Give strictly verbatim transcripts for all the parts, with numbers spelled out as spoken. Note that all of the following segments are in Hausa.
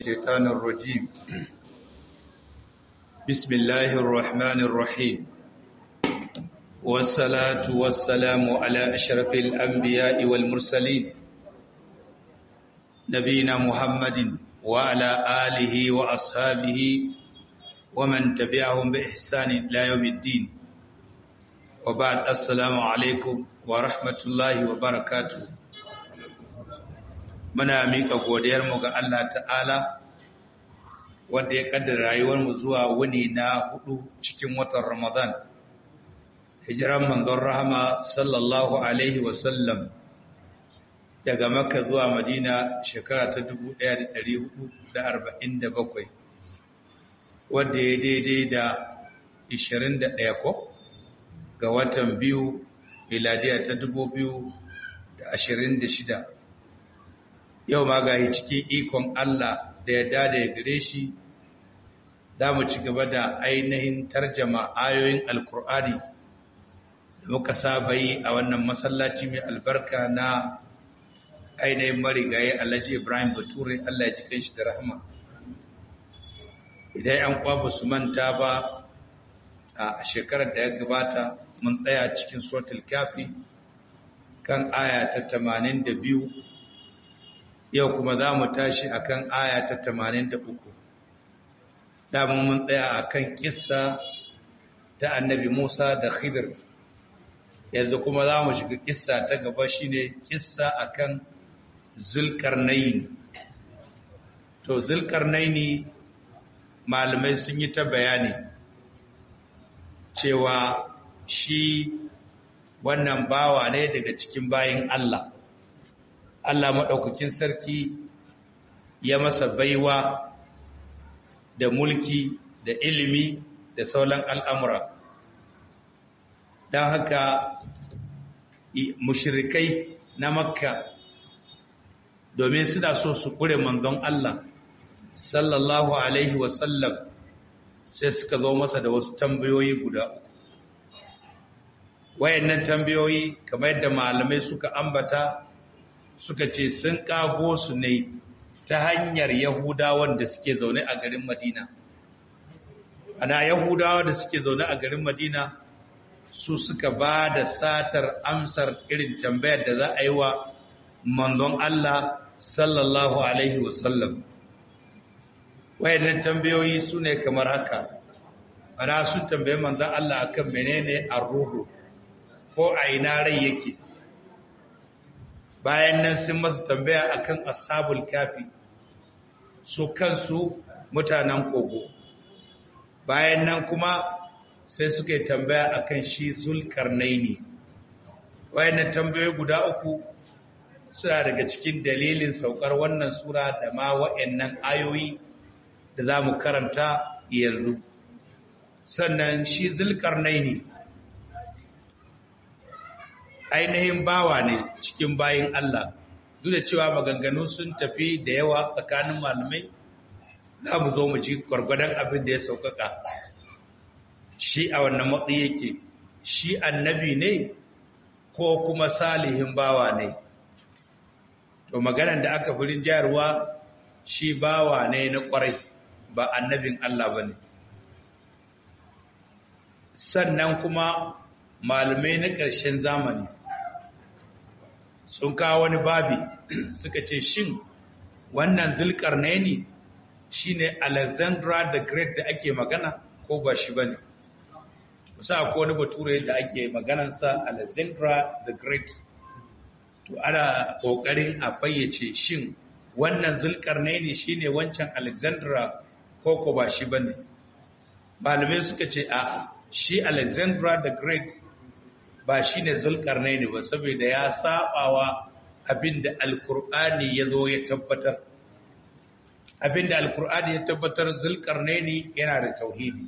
الشيطان الرجيم بسم الله الرحمن الرحيم والصلاة والسلام على أشرف الأنبياء والمرسلين نبينا محمد وعلى آله وأصحابه ومن تبعهم بإحسان إلى يوم الدين وبعد السلام عليكم ورحمة الله وبركاته muna miƙa godiyarmu ga Allah ta'ala wanda ya kaddara rayuwarmu zuwa wuni na hudu cikin watan Ramadan hijiran manzon rahama sallallahu alaihi wasallam daga Makka zuwa Madina shekara ta dubu ɗaya da ɗari hudu da arba'in da bakwai wanda ya daidai da ishirin da ɗaya ko ga watan biyu miladiya ta dubu biyu da ashirin da shida yau ma ga cikin ikon Allah da ya dada ya gare shi za mu ci gaba da ainihin tarjama ayoyin alkur'ani da muka saba yi a wannan masallaci mai albarka na ainihin marigayi alhaji ibrahim bature Allah ya cikin shi da rahama idan yan kwaba su manta ba a shekarar da ya gabata mun tsaya cikin suratul kafi kan aya ta tamanin da biyu yau kuma za mu tashi a kan aya ta tamanin da uku damun mun tsaya a kan ƙissa ta annabi musa da khidir yanzu kuma za mu shiga ƙissa ta gaba shi ne ƙissa a kan zulkarnaini to zulkarnaini malamai sun yi ta bayani cewa shi wannan bawa ne daga cikin bayin Allah Allah maɗaukakin sarki ya masa baiwa da mulki da ilimi da sauran al'amura. Don haka mushirikai na Makka domin suna so su ƙure manzon Allah sallallahu Alaihi wasallam sai suka zo masa da wasu tambayoyi guda uku. Wayannan tambayoyi kamar yadda malamai suka ambata suka ce sun kago su ne ta hanyar Yahudawan da suke zaune a garin Madina. Ana Yahudawa da suke zaune a garin Madina su suka ba da satar amsar irin tambayar da za a yi wa manzon Allah sallallahu Alaihi wasallam. Wayannan tambayoyi su ne kamar haka. Ana sun tambaye manzon Allah akan menene ar-ruhu ko a ina rai yake. Bayan nan sun masu tambaya akan ashabul kafi su kansu mutanen kogo bayan nan kuma sai suka yi tambaya akan shi zulkarnaini wayannan tambayoyi guda uku suna daga cikin dalilin saukar wannan sura da ma wayannan ayoyi da za mu karanta yanzu sannan shi zulkarnaini ainihin bawa ne cikin bayin Allah duk da cewa maganganu sun tafi da yawa tsakanin malamai za mu zo mu ji gwargwadon abin da ya sauƙaƙa shi a wannan matsayi yake shi annabi ne ko kuma salihin bawa ne to maganan da aka fi jayarwa shi bawa ne na ƙwarai ba annabin Allah ba ne sannan kuma malamai na ƙarshen zamani sun kawo wani babi suka ce shin wannan zulkarnaini shine Alexandra the Great da ake magana ko ba shi bane kusa ko wani bature da ake maganarsa Alexandra the Great to ana kokarin a fayyace shin wannan zulkarnaini shine wancan Alexandra ko ko ba shi bane malamai suka ce a'a shi Alexandra the Great ba shi ne zulkarnaini ba saboda ya sabawa abinda alkur'ani ya zo ya tabbatar abinda alkur'ani ya tabbatar zulkarnaini yana da tauhidi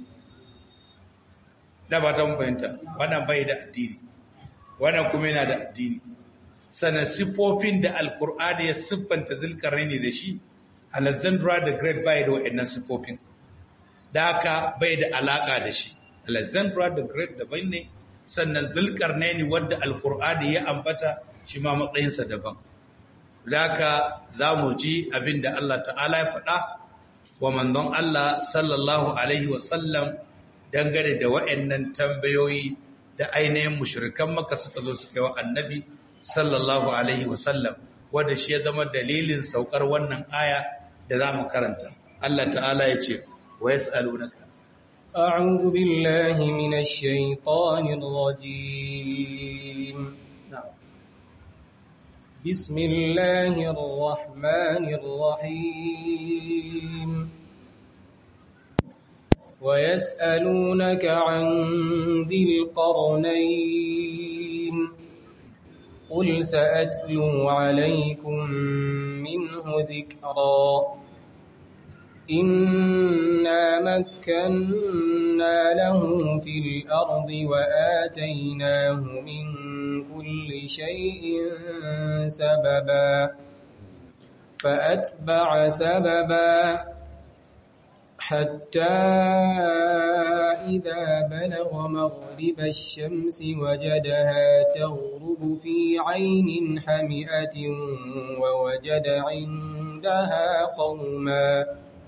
da ba ta fahimta wannan bai da addini wannan kuma yana da addini sannan siffofin da alkur'ani ya siffanta zulkarnaini da shi Alexandra the Great bai da waɗannan siffofin da haka bai da alaka da shi Alexandra the Great daban ne sannan zulkarnaini wanda alkur'ani ya ambata shi ma matsayinsa daban Laka za mu ji abin da Allah ta'ala ya faɗa wa manzon Allah sallallahu alaihi wasallam dangane da wa'annan tambayoyi da ainihin mushrikan Makka suka zo suka yi wa annabi sallallahu alaihi wasallam, wanda shi ya zama dalilin saukar wannan aya da za mu karanta. Allah ta'ala ya ce wa yas'alunaka أعوذ بالله من الشيطان الرجيم بسم الله الرحمن الرحيم ويسألونك عن ذي القرنين قل سأتلو عليكم منه ذكرا إنا مكنا له في الأرض وآتيناه من كل شيء سببا فأتبع سببا حتى إذا بلغ مغرب الشمس وجدها تغرب في عين حمئة ووجد عندها قوما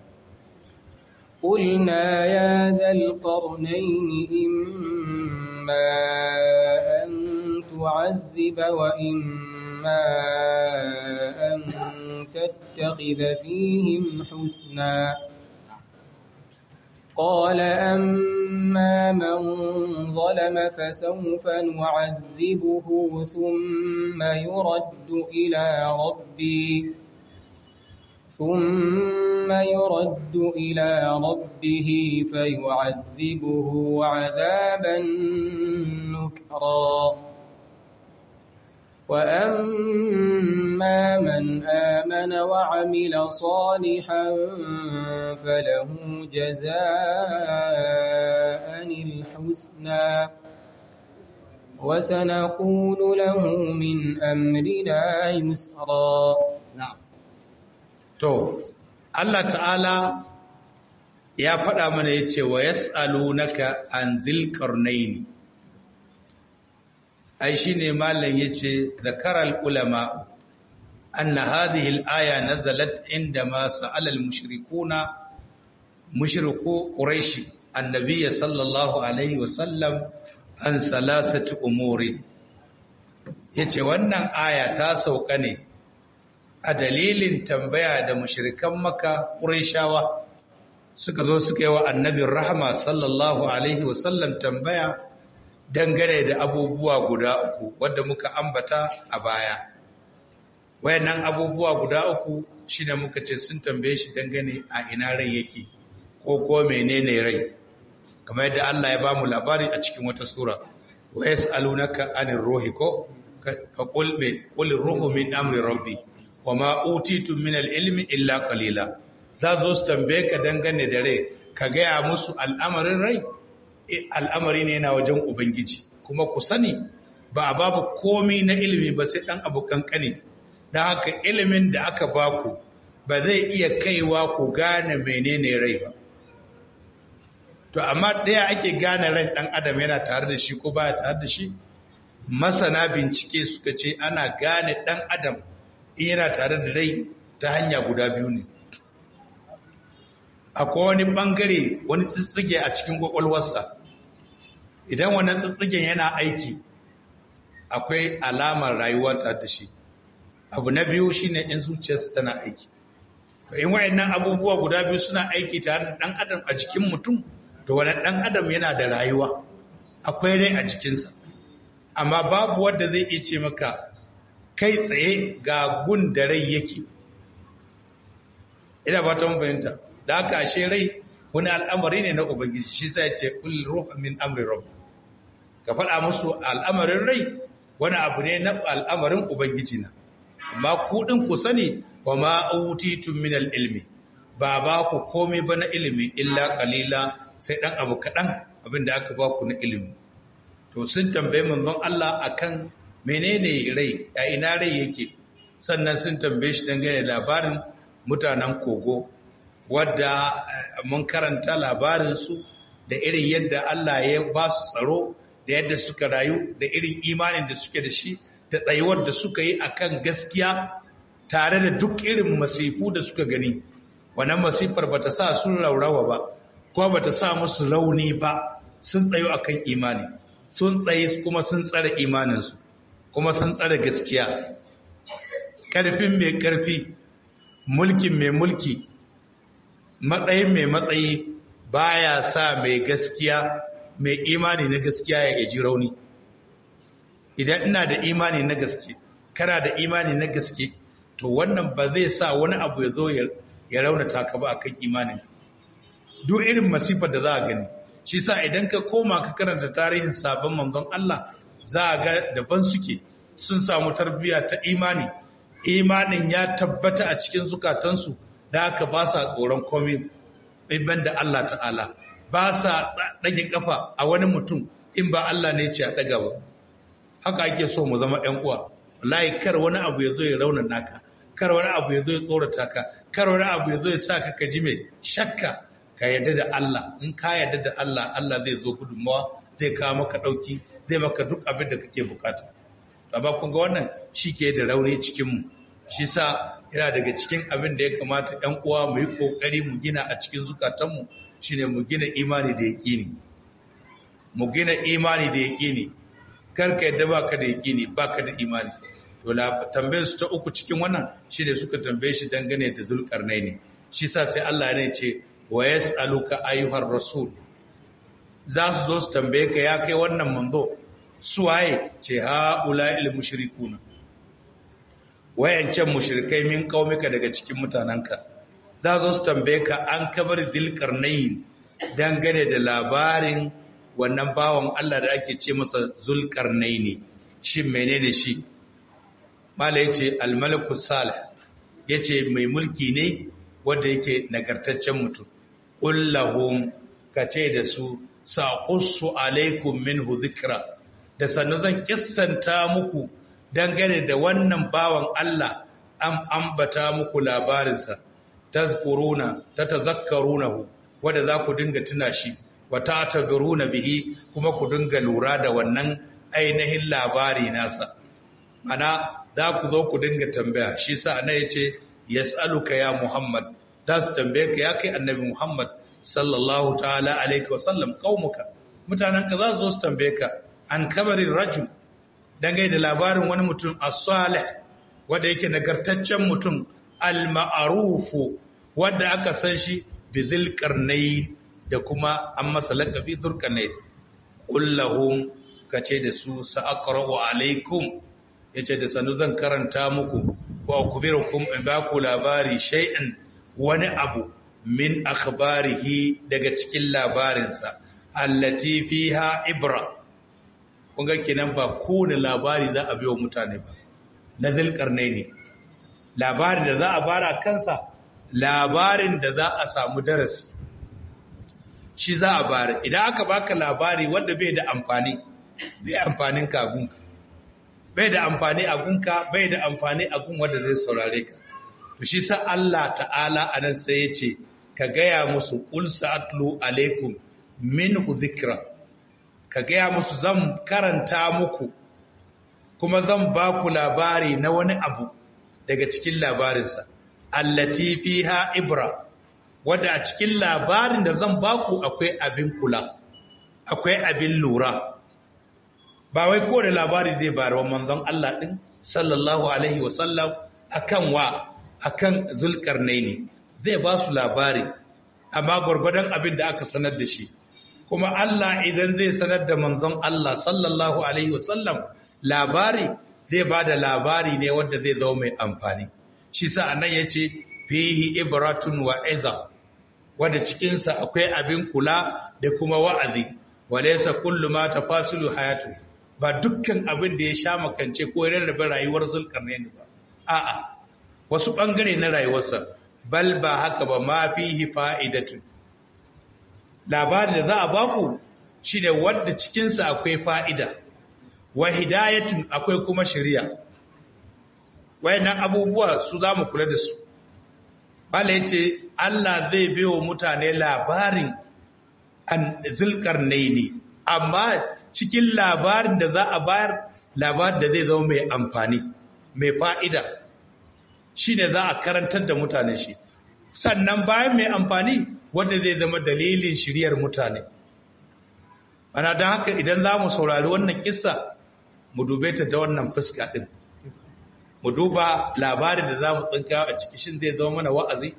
قلنا يا ذا القرنين إما أن تعذب وإما أن تتخذ فيهم حسنا قال أما من ظلم فسوف نعذبه ثم يرد إلى ربي ثم يرد إلى ربه فيعذبه عذابا نكرا وأما من آمن وعمل صالحا فله جزاء الحسنى وسنقول له من أمرنا يسرا. نعم. To, Allah ta'ala ya faɗa mana ya ce wa yas'alunaka an zilqarnaini. Ai shi ne malam ya ce, zakarar ulama, anna hadhihi al-aya nazalat inda ma sa'ala al-mushrikuna mushriku quraishi annabiyya sallallahu alaihi wa sallam an salasati umuri. Yace wannan aya ta sauka ne a dalilin tambaya da mushrikan Makka Qurayshawa suka zo suka yi wa annabin rahama sallallahu alaihi wasallam tambaya dangane da abubuwa guda uku wanda muka ambata a baya. Wayannan abubuwa guda uku shine muka ce sun tambaye shi dangane a ina rai yake ko ko menene rai, kamar yadda Allah ya bamu labari a cikin wata sura, wa yas'alunaka anir ruhi ko ka qul bi qul ruhu min amri rabbi wa ma utitum min al-ilmi illa qalila. Za zo su tambaye ka dangane da rai, ka gaya musu al'amarin rai, al'amari ne na wajen Ubangiji, kuma ku sani ba a babu komi na ilimi ba sai ɗan abu kankani, don haka ilimin da aka baku ba zai iya kaiwa ku gane menene rai ba. To, amma ɗaya ake gane ran ɗan adam yana tare da shi ko baya tare da shi, masana bincike suka ce ana gane ɗan adam in yana tare da rai ta hanya guda biyu ne. Akwai wani ɓangare, wani tsitsige a cikin ƙwaƙwalwarsa, idan wannan tsitsigen yana aiki akwai alamar rayuwa tare da shi. Abu na biyu shine in zuciyarsa tana aiki. To in wayannan abubuwa guda biyu suna aiki tare da ɗan adam a jikin mutum, to wannan ɗan adam yana da rayuwa, akwai rai a jikinsa. Amma babu wanda zai iya ce maka kai tsaye ga gun da rai yake. Ina ba ta fahimta. Da haka ashe rai wani al'amari ne na Ubangiji, shi sai ce kul ruhu min amri rabb. Ka faɗa musu al'amarin rai wani abu ne na al'amarin Ubangiji na. Amma ku din ku sani wa ma utitum min al-ilmi, ba ba ku komai ba na ilimi illa qalila, sai dan abu kadan abinda aka ba ku na ilimi. To sun tambaye manzon Allah akan menene rai, a ina rai yake, sannan sun tambaye shi dangane da labarin mutanen kogo, wadda mun karanta labarinsu da irin yadda Allah ya ba su tsaro, da yadda suka rayu, da irin imanin da suke da shi, da tsayuwar da suka yi akan gaskiya tare da duk irin masifu da suka gani. wannan masifar bata sa sun raurawa ba ko bata sa musu rauni ba, sun tsayo akan imani, sun tsaye kuma sun tsare imaninsu, kuma sun tsare gaskiya. Karfin mai karfi, mulkin mai mulki, matsayin mai matsayi baya sa mai gaskiya, mai imani na gaskiya ya ji rauni. Idan ina da imani na gaske, kana da imani na gaske, to wannan ba zai sa wani abu ya zo ya raunata ka ba akan imanin. Duk irin masifar da za a gani, shi sa idan ka koma ka karanta tarihin sabon manzon Allah, za a ga daban suke, sun samu tarbiyya ta imani, imanin ya tabbata a cikin zukatansu, da aka ba sa tsoron komai ban da Allah ta'ala, ba sa ɗage kafa a wani mutum in ba Allah ne ce a ɗaga ba. Haka ake so mu zama ‘yan uwa, wallahi kar wani abu ya zo ya raunana ka, kar wani abu ya zo ya tsorata ka, kar wani abu ya zo ya sa ka ka ji mai shakka. Ka yarda da Allah, in ka yarda da Allah, Allah zai zo gudunmawa, zai kawo maka ɗauki, zai maka duk abin da kake bukata. Amma kun ga wannan shi ke da rauni cikinmu, shi sa yana daga cikin abin da ya kamata ‘yan uwa mu yi ƙoƙari mu gina a cikin zukatanmu, shine mu gina imani da yaƙini. Mu gina imani da yaƙini. Kar ka yadda baka da yaƙini, baka da imani. To la tambayar su ta uku cikin wannan shine suka tambaye shi dangane da Zulkarnaini. Shi sa sai Allah ne ce wa yas'aluka ayyuhar rasul. Za su zo su tambaye ka ya kai wannan manzo, su waye? Ce haula'il mushrikuna. Wayancan mushrikai min qaumika daga cikin mutananka. Za su zo su tambaye ka an kabar Zulkarnain dangane da labarin wannan bawan Allah da ake ce masa Zulkarnaini. Shin menene shi? Mala yace al-malaku salih, yace mai mulki ne wanda yake nagartaccen mutum. Qul lahum, kace da su saqussu alaikum minhu dhikra, da sannan zan kissanta muku dangane da wannan bawan Allah, an ambata muku labarinsa, tazkuruna tatazakkarunahu, wanda za ku dinga tuna shi, wa ta'tabiruna bihi, kuma ku dinga lura da wannan ainihin labari nasa. Ana za ku zo ku dinga tambaya, shi sa ana yace yas'aluka ya Muhammad, za su tambaye ka ya kai annabi Muhammad sallallahu ta'ala alaihi wa sallam, qaumuka, mutananka za su zo su tambaye ka an kabarin rajul, dangane da labarin wani mutum as-salih, wanda yake nagartaccen mutum, al-ma'rufu, wanda aka san shi bi Zulkarnain, da kuma an masa laqabi Zulkarnain. Qul lahum, kace da su sa'aqra'u alaikum, yace da sanu zan karanta muku, wa akubirukum in ba ku labari shay'an, wani abu min akhbarihi, daga cikin labarinsa, allati fiha ibra. Kun ga kenan ba kowane labari za a biyo mutane ba, na Zulkarnaini. Labarin da za a bara kansa, labarin da za a samu darasi, shi za a bara. Idan aka baka labari wanda bai da amfani, zai amfanin ka gunka, bai da amfani a gunka, bai da amfani a gun wanda zai saurare ka. To shi sa Allah ta'ala anan sai ya ce ka gaya musu qul sa'atlu alaikum minhu dhikra, ka gaya musu zan karanta muku kuma zan ba ku labari na wani abu daga cikin labarinsa, allati fiha ibra, wadda a cikin labarin da zan ba ku akwai abin kula, akwai abin lura. Ba wai ko da labari zai bari wa manzon Allah din sallallahu alaihi wasallam akan wa akan Zulkarnaini, zai ba su labari amma gurgurdan abin da aka sanar da shi. Kuma Allah idan zai sanar da manzon Allah sallallahu alaihi wasallam labari, zai ba da labari ne wanda zai zama mai amfani. Shi sa anan yace fihi ibratun wa iza, wanda cikin sa akwai abin kula da kuma wa'azi. Walaysa kullu ma tafasilu hayatu, ba dukkan abin da ya sha makance ko ya rarrabe rayuwar Zulkarnaini ba, a'a wasu bangare na rayuwarsa. Bal ba haka ba, ma fihi fa'idatun, labarin da za a baku shi ne wadda cikinsa akwai fa'ida, wa hidayatun, akwai kuma shari'a. Wayannan abubuwa su za mu kula da su. Bala ya ce Allah zai biyo mutane labarin an Zulkarnaini, amma cikin labarin da za a bayar, labarin da zai zama mai amfani, mai fa'ida, shi ne za a karantar da mutane shi. sannan bayan mai amfani wanda zai zama dalilin shiryar mutane. Ana don haka idan za mu saurari wannan kissa mu dube ta da wannan fuska ɗin, mu duba labarin da za mu tsinka a ciki shin zai zama mana wa'azi.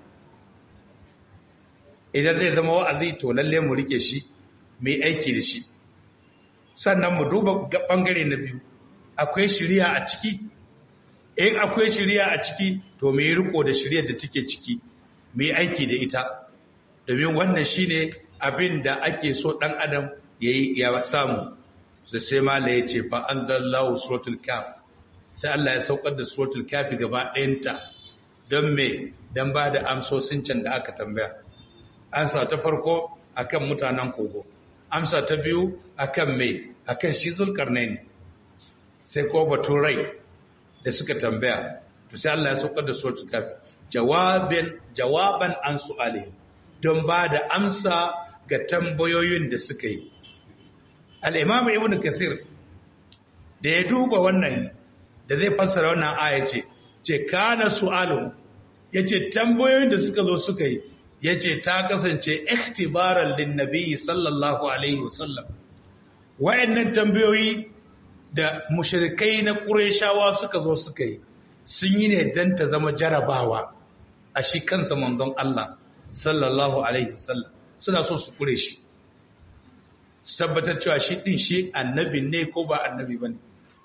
Idan zai zama wa'azi to lalle mu rike shi mai aiki da shi. Sannan mu duba ɓangare na biyu, akwai shiriya a ciki. In akwai shiriya a ciki to mai riko da shiriyar da take ciki, mai aiki da ita, domin wannan shine abin da ake so ɗan adam ya yi ya samu. Sai sai mala ya ce fa an zallahu suratul kaf, sai Allah ya saukar da suratul kafi gaba ɗayanta don me don ba da amsosin can da aka tambaya. Amsa ta farko akan mutanen kogo, amsa ta biyu akan me akan shi zulkarnaini, sai ko batun rai da suka tambaya. To sai Allah ya saukar da suratul kafi jawaban jawaban an su'alihim, don ba da amsa ga tambayoyin da suka yi. Al-Imam Ibn Kathir da ya duba wannan da zai fassara wannan aya ce ce kana su'alu, yace tambayoyin da suka zo suka yi yace ta kasance ikhtibaran linnabi sallallahu alaihi wasallam. Wayannan tambayoyi da mushrikai na Qurayshawa suka zo suka yi sun yi ne dan ta zama jarabawa a shi kansa manzon Allah sallallahu alaihi wasallam. Suna so su kure shi, su tabbatar cewa shi din shi annabi ne ko ba annabi bane.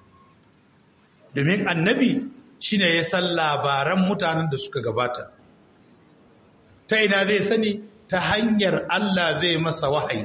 Domin annabi shine ya san labaran mutanen da suka gabata. Ta ina zai sani? Ta hanyar Allah zai masa wahayi.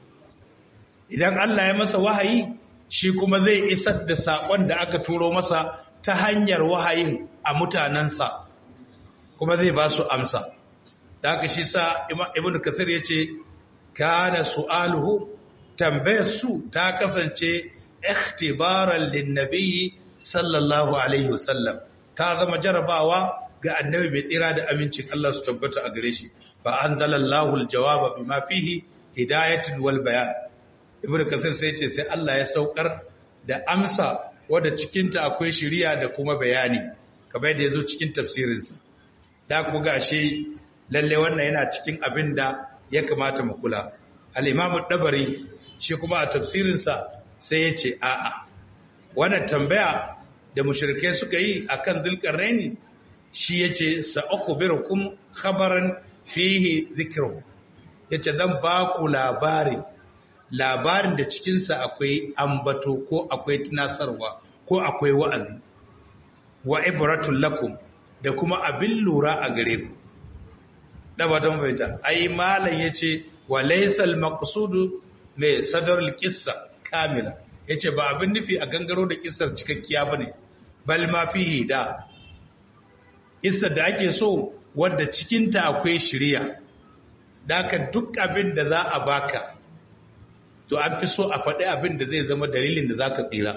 Idan Allah ya masa wahayi, shi kuma zai isar da saƙon da aka turo masa ta hanyar wahayin a mutanensa, kuma zai ba su amsa. Da haka shi sa Ibn Kathir ya ce, kana su'aluhu, tambayar su ta kasance ikhtibaran linnabi sallallahu alaihi wasallam, ta zama jarabawa ga annabi mai tsira da amincin Allah su tabbata a gare shi. Fa anzalallahu aljawaba bima fihi hidayatun wal bayan. Ibn Kathir sai ce sai Allah ya saukar da amsa wadda cikin ta akwai shiriya da kuma bayani, kamar da yazo cikin tafsirin sa. Da kuma gashi lalle wannan yana cikin abin da ya kamata mu kula. Al-Imam ad-Dabari shi kuma a tafsirin sa sai ya ce a'a, wannan tambaya da mushrikai suka yi akan Zulkarnaini, shi yace sa'ukhbirukum khabaran fihi dhikru, yace zan ba ku labari labarin da cikin sa akwai ambato ko akwai tunasarwa ko akwai wa'azi, wa ibratul lakum, da kuma abin lura a gare ku. Da ba ta mabaita ai malam yace wa laysal maqsudu mai sadarul qissa kamila, yace ba abin nufi a gangaro da kissar cikakkiya bane, bal ma fihi da kissar da ake so wadda cikin ta akwai shiriya. Daka duk abin da za a baka to an fi so a faɗi abin da zai zama dalilin da zaka tsira.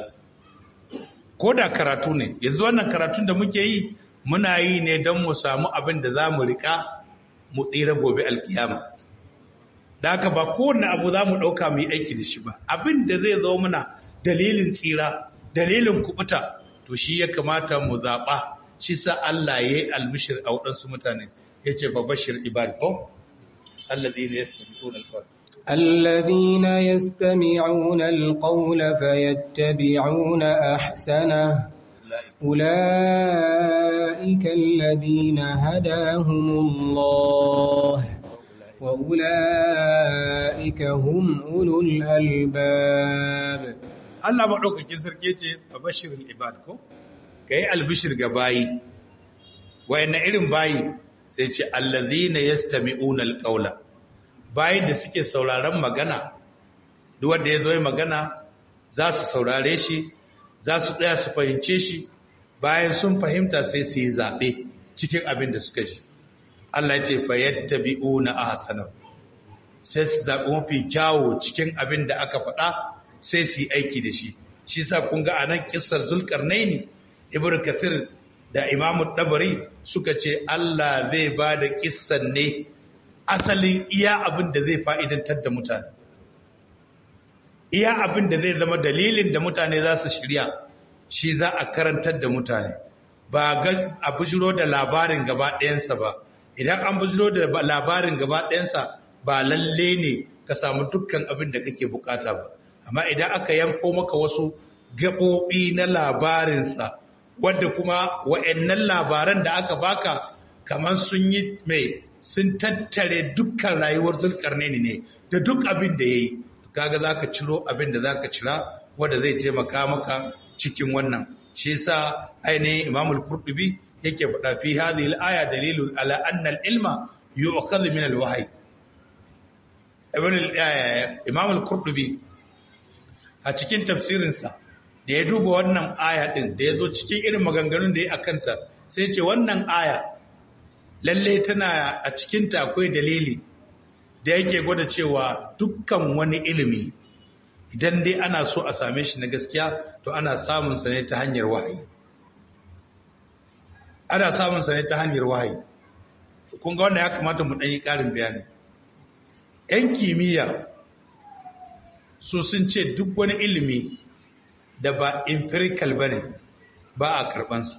Ko da karatu ne, yanzu wannan karatun da muke yi muna yi ne don mu samu abin da za mu rika mu tsira gobe alkiyama. Da haka ba kowane abu za mu ɗauka mu yi aiki da shi ba, abin da zai zo mana dalilin tsira, dalilin kubuta, to shi ya kamata mu zaɓa. Shi sa Allah ya yi albishir a waɗansu mutane, ya ce ba bashir ibad ko alladhina yastami'una al-qawl الذين يستمعون القول فيتبعون أحسنه أولئك الذين هداهم الله وأولئك هم أولو الألباب. Allah maɗaukakin sarki ce a bashirin ibad ko ka yi albishir ga bayi, wayanna irin bayi sai ce allazina yastami'una alqawla, bayin da suke sauraron magana. Duk wanda ya zo magana za su saurare shi, za su tsaya su fahimce shi, bayan sun fahimta sai su yi zaɓe cikin abin da suka ji. Allah ya ce fa yattabi'una ahsana, sai su zaɓi mafi kyawo cikin abin da aka faɗa sai su yi aiki da shi. Shi sa kun ga anan kissar Zulkarnaini, Ibn Kathir da Imam Dabari suka ce Allah zai ba da kissan ne asalin iya abin da zai fa'idantar da mutane, iya abin da zai zama dalilin da mutane za su shirya, shi za a karantar da mutane, ba ga a bujiro da labarin gaba ɗayansa ba. idan an bujiro da labarin gaba ɗayansa ba lalle ne ka samu dukkan abin da kake bukata ba, amma idan aka yanko maka wasu gaɓoɓi na labarinsa wadda kuma wa'annan labaran da aka baka kamar sun yi mai sun tattare dukkan rayuwar Zulkarnaini ne da duk abin da ya yi, kaga za ka ciro abin da za ka cira wadda zai taimaka maka cikin wannan. Shi sa ainihin Imamul Qurtubi yake faɗa fi hadhihi al-aya dalilun ala anna al-ilma yu'khadhu min al-wahyi. Ibn Imam al-Qurtubi a cikin tafsirinsa da ya duba wannan aya din da yazo cikin irin maganganun da ya akanta sai ce wannan aya lalle tana a cikin ta akwai dalili da yake gwada cewa dukkan wani ilimi idan dai ana so a same shi na gaskiya to ana samun sa ne ta hanyar wahayi ana samun sa ne ta hanyar wahayi kun ga wannan ya kamata mu dan yi karin bayani. ‘Yan kimiyya su sun ce duk wani ilimi da ba empirical ba ne ba a karɓansa.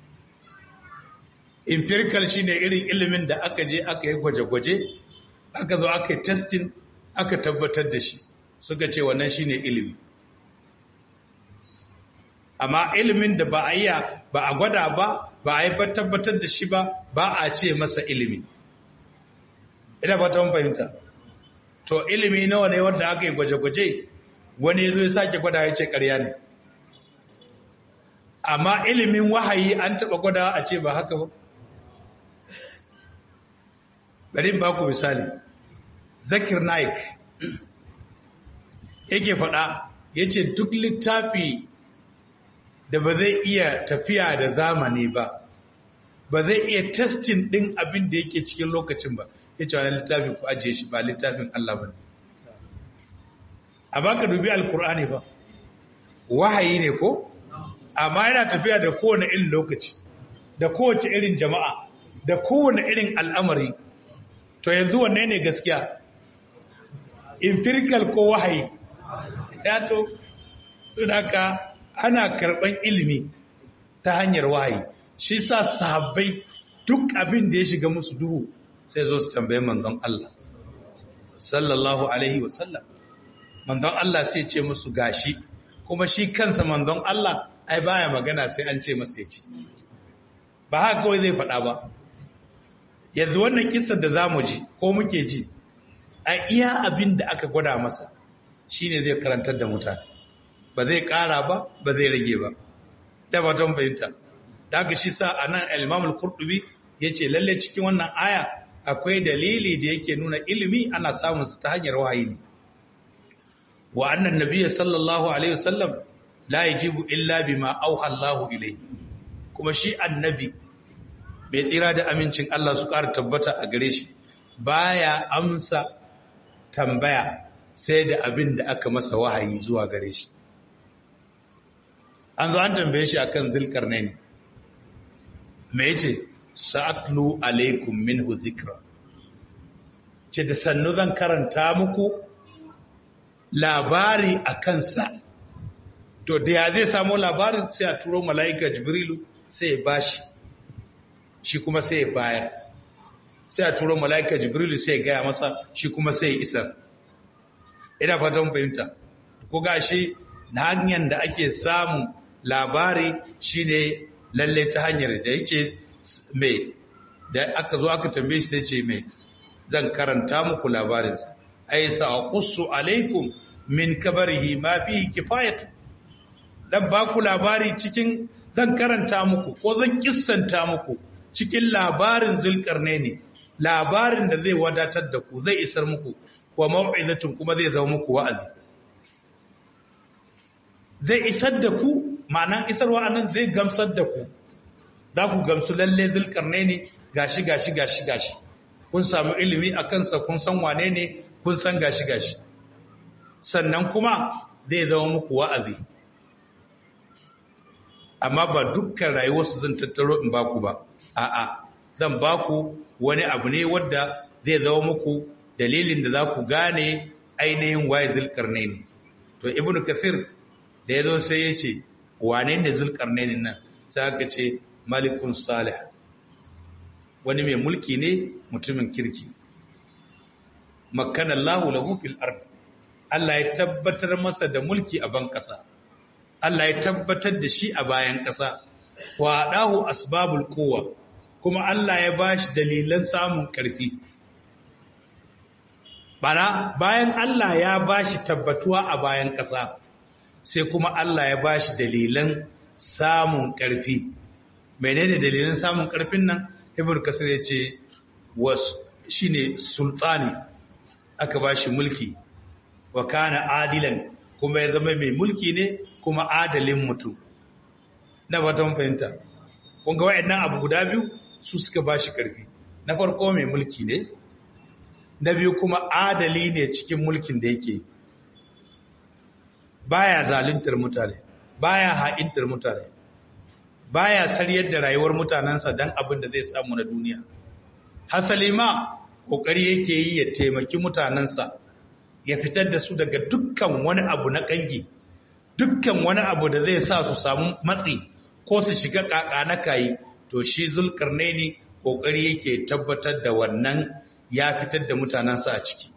Empirical shi ne irin ilimin da aka je aka yi gwaje-gwaje, aka zo aka yi testing, aka tabbatar da shi, suka ce wannan shi ne ilimi. Amma ilimin da ba a yi ba a gwada ba, ba a yi tabbatar da shi ba, ba a ce masa ilimi. Ina ba ta fahimta. To ilimi nawa ne wanda aka yi gwaje-gwaje wani zo ya sake gwada ya ce ƙarya ne, amma ilimin wahayi an taɓa gwada a ce ba haka ba. Bari ba ku misali, Zakir Naik yake faɗa ya ce duk littafi da ba zai iya tafiya da zamani ba, ba zai iya testin ɗin abin da yake cikin lokacin ba, ya ce wani littafin ku ajiye shi ba littafin Allah ba. A baka dubi alkur'ani ba, wahayi ne ko? Amma yana tafiya da kowane irin lokaci, da kowace irin jama'a, da kowane irin al'amari. To yanzu wanne ne gaskiya? Empirical ko wahayi? Ya to, su haka ana karɓan ilimi ta hanyar wahayi. Shi sa sahabbai duk abin da ya shiga musu duhu sai zo su tambaye manzon Allah sallallahu alaihi wasallam. Manzon Allah sai ce musu gashi, kuma shi kansa manzon Allah ai baya magana sai an ce masa yace, ba haka kawai zai faɗa ba. Yanzu wannan kissar da zamu ji ko muke ji a iya abin da aka gwada masa shine zai karantar da mutane, ba zai ƙara ba ba zai rage ba. Da ba ton fahimta. Da haka shi sa anan al-Imam al-Qurtubi yace lalle cikin wannan aya akwai dalili da yake nuna ilimi ana samun su ta hanyar wahayi ne. Wa annan nabiyyi sallallahu alaihi wasallam la yajibu illa bima auha Allahu ilayhi, kuma shi annabi bai tsira da amincin Allah su ƙara tabbata a gare shi baya amsa tambaya sai da abin da aka masa wahayi zuwa gare shi. An zo an tambaye shi akan Zulkarnaini, me yace sa'atlu alaikum minhu dhikra, ce da sannu zan karanta muku labari a kansa. To da ya zai samu labarin sai a turo mala'ika Jibrilu sai ya bashi, shi kuma sai ya bayar, sai a turo mala'ika Jibrilu sai ya gaya masa, shi kuma sai ya isar. Ina fatan fahimta. Ko gashi na hanyar da ake samun labari shine lalle ta hanyar da yake mai da aka zo aka tambaye shi ce mai zan karanta muku labarinsa, ai sa'qussu alaikum min kabarihi ma fihi kifayatu, dan ba ku labari cikin zan karanta muku ko zan kissanta muku cikin labarin Zulkarnaini, labarin da zai wadatar da ku, zai isar muku, wa mau'izatun kuma zai zama muku wa'azi, zai isar da ku, ma'anan isarwa anan zai gamsar da ku, za ku gamsu lalle Zulkarnaini gashi gashi gashi gashi, kun samu ilimi a kansa, kun san wane ne, kun san gashi gashi, sannan kuma zai zama muku wa'azi. Amma ba dukkan rayuwarsu zan tattaro in baku ba, a'a zan baku wani abu ne wadda zai zama muku dalilin da za ku gane ainihin waye Zulkarnaini. To Ibn Kathir da ya zo sai ya ce wane ne Zulkarnaini nan, sai aka ce malikun salih, wani mai mulki ne mutumin kirki makkanallahu lahu fil ard Allah ya tabbatar masa da mulki a ban kasa Allah ya tabbatar da shi a bayan kasa wa dahu asbabul quwwa kuma Allah ya bashi dalilan samun karfi bara bayan Allah ya bashi tabbatuwa a bayan kasa sai kuma Allah ya bashi dalilan samun karfi menene dalilan samun karfin nan ibnu kasir yace was shine sultani aka bashi mulki wa kana adilan kuma ya zama mai mulki ne kuma adalin mutum na fatan fahimta kun ga wayannan abu guda biyu su suka bashi karfi na farko mai mulki ne na biyu kuma adali ne cikin mulkin da yake baya zaluntar mutane baya ha'intar mutane baya sariyar da rayuwar mutanansa dan abin da zai samu na duniya hasali ma kokari yake yi ya taimaki mutanansa ya fitar da su daga dukkan wani abu na kangi dukkan wani abu da zai sa su samu matsi ko su shiga kaka na kai to shi zulkarnaini kokari yake tabbatar da wannan ya fitar da mutanansa a ciki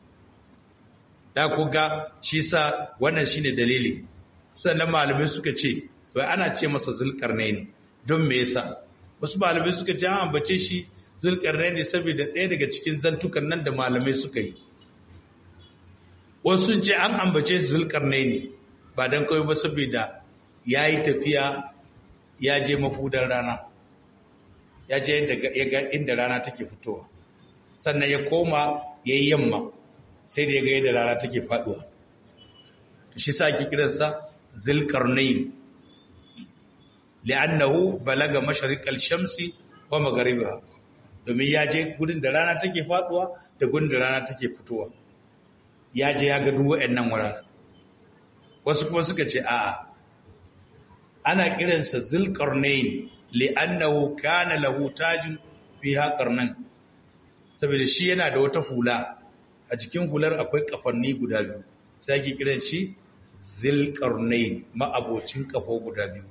da kuga shi sa wannan shine dalili sannan malamai suka ce to ana ce masa zulkarnaini don me yasa wasu malamai suka ce an ambace shi zulkarnaini saboda ɗaya daga cikin zantukan nan da malamai suka yi wasu sun ce an ambace shi zulkarnaini ba dan kawai ba saboda yayi tafiya ya je mafudan rana ya je inda rana take fitowa sannan ya koma yayi yamma sai da ya ga yadda rana take faduwa to shi sa ake kiransa zulkarnain li'annahu balaga mashariqal shamsi wa magharibiha domin ya je gudun da rana take faduwa da gudun da rana take fitowa ya je ya ga duk waɗannan wurare wasu kuma suka ce a'a ana kiransa zulkarnain li'annahu kana lahu tajin fiha qarnan saboda shi yana da wata hula a jikin hular akwai kafanni guda biyu sai ake kiran shi zulkarnain ma'abocin kafo guda biyu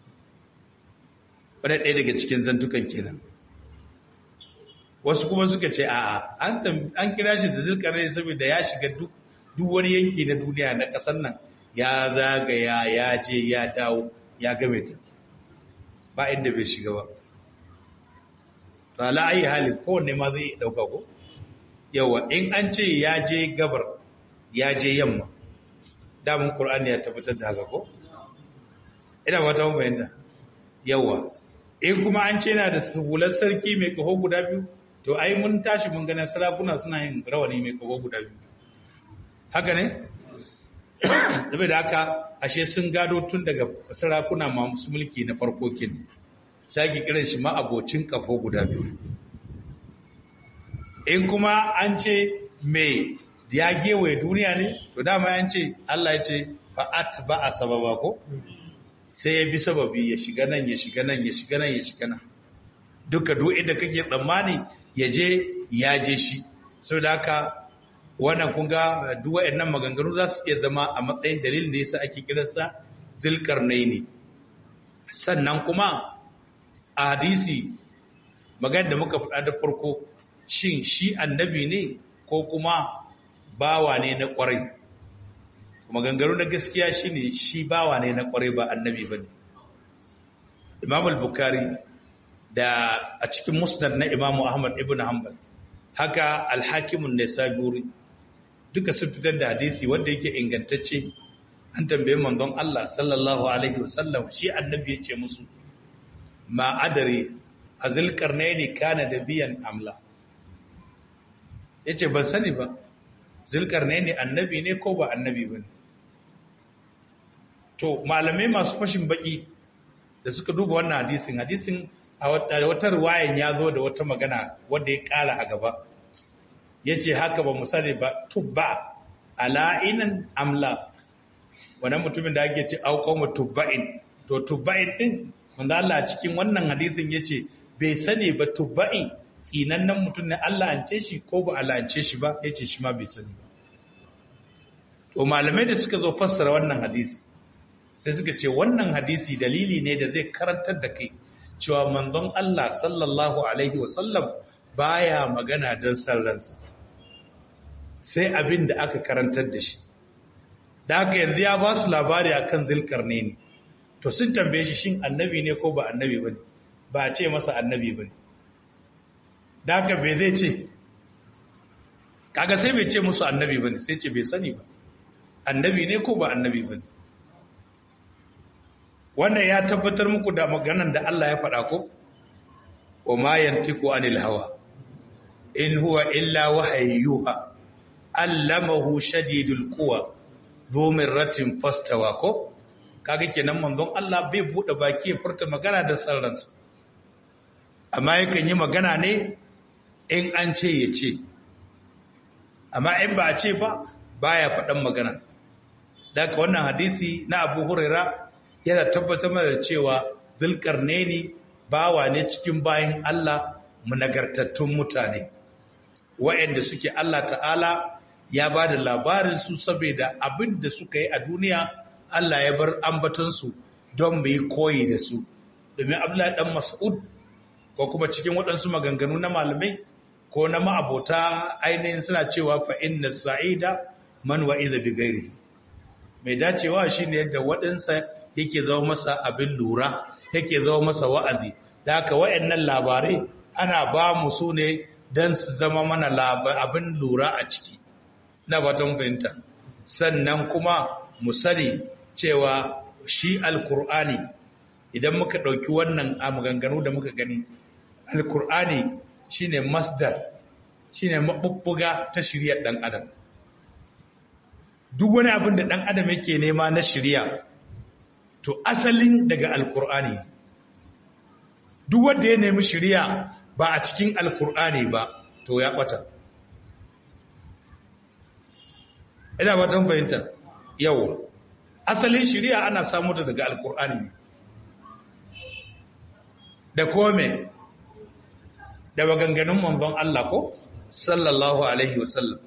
wadda ɗaya daga cikin zantukan kenan wasu kuma suka ce a'a an kira shi da zulkarnain saboda ya shiga duk wani yanki na duniya na ƙasar nan ya zagaya ya je ya dawo ya game ta ba inda bai shiga ba to ala ayi halin kowanne ma zai ɗauka ko yawa in an ce ya je gabar ya je yamma damun ƙur'ani ya tabbatar da haka ko ina ba ta mun bayanta yawa in kuma an ce na da suhular sarki mai kaho guda biyu to ai mun tashi mun ganin sarakuna suna yin rawani mai kaho guda biyu haka ne saboda haka ashe sun gado tun daga sarakuna masu mulki na farko kin sai ake kiran shi ma abocin kafo guda biyu in kuma an ce me ya gewaye duniya ne to dama an ce Allah ya ce fa'at ba a sababa ko sai ya bi sababi ya shiga nan ya shiga nan ya shiga nan ya shiga nan duka duk inda kake tsammani ya je ya je shi saboda haka wannan kun ga duk waɗannan maganganu za su iya zama a matsayin dalilin da yasa ake kiransa zulkarnaini sannan kuma a hadisi magana da muka faɗa da farko shin shi annabi ne ko kuma bawa ne na ƙwarai maganganu na gaskiya shine shi bawa ne na ƙwarai ba annabi bane Imam al-Bukhari da a cikin musnad na Imam Ahmad ibn Hanbal haka al-Hakim an-Nisaburi duka sun fitar da hadisi wanda yake ingantacce an tambaye manzon Allah sallallahu alaihi wasallam shi annabi ya ce musu ma adari azil karnaini kana da biyan amla yace ban sani ba zulkarnaini annabi ne ko ba annabi bane to malamai masu fashin baki da suka duba wannan hadisin hadisin a wata riwayan ya zo da wata magana wanda ya kara a gaba yace haka ba mu sani ba tubba ala'inan amla wannan mutumin da ake ce auqamu tubba'in to tubba'in din wanda Allah cikin wannan hadisin yace bai sani ba tubba'i tsinannen mutum ne Allah an ce shi ko ba Allah an ce shi ba yace shi ma bai sani ba to malamai da suka zo fassara wannan hadisi sai suka ce wannan hadisi dalili ne da zai karantar da kai cewa manzon Allah sallallahu alaihi wasallam baya magana don san ransa sai abin da aka karantar da shi. Da haka yanzu ya ba su labari akan Zulkarnaini, to sun tambaye shi shin annabi ne ko ba annabi bane, ba a ce masa annabi bane. Da haka bai zai ce, kaga sai bai ce musu annabi bane, sai ce bai sani ba annabi ne ko ba annabi bane. Wannan ya tabbatar muku da maganan da Allah ya faɗa ko, wa ma yantiqu anil hawa in huwa illa wahayyuha allamahu shadidul quwa dhu mirratin fastawa ko. Kaga kenan manzon Allah bai bude baki ya furta magana da sarransa, amma yakan yi magana ne in an ce ya ce, amma in ba a ce ba baya faɗan magana. Daga wannan hadisi na Abu Huraira yana tabbatar da cewa Zulkarnaini bawa ne cikin bayin Allah munagartattun mutane waɗanda suke Allah ta'ala ya ba da labarin su saboda abin da suka yi a duniya. Allah ya bar ambatansu don mu yi koyi da su, domin Abdullahi dan Mas'ud ko kuma cikin waɗansu maganganu na malamai ko na ma'abota ainihin suna cewa fa inna sa'ida man wa'iza bi ghairihi, mai dacewa shine yadda waɗansa yake zama masa abin lura, yake zama masa wa'azi. Da haka waɗannan labarai ana ba mu su ne don su zama mana abin lura a ciki, na fatan fahimta. Sannan kuma mu sani cewa shi alkur'ani idan muka ɗauki wannan a maganganu da muka gani, alkur'ani shine masdar, shine maɓuɓɓuga ta shiryar ɗan adam. Duk wani abin da ɗan adam yake nema na shirya, to asalin daga alkur'ani. Duk wanda ya nemi shirya ba a cikin alkur'ani ba, to ya ɓata. Ina ba ta fahimta yawa. Asalin shirya ana samu ta daga alkur'ani da kome da maganganun manzon Allah ko sallallahu alaihi wasallam.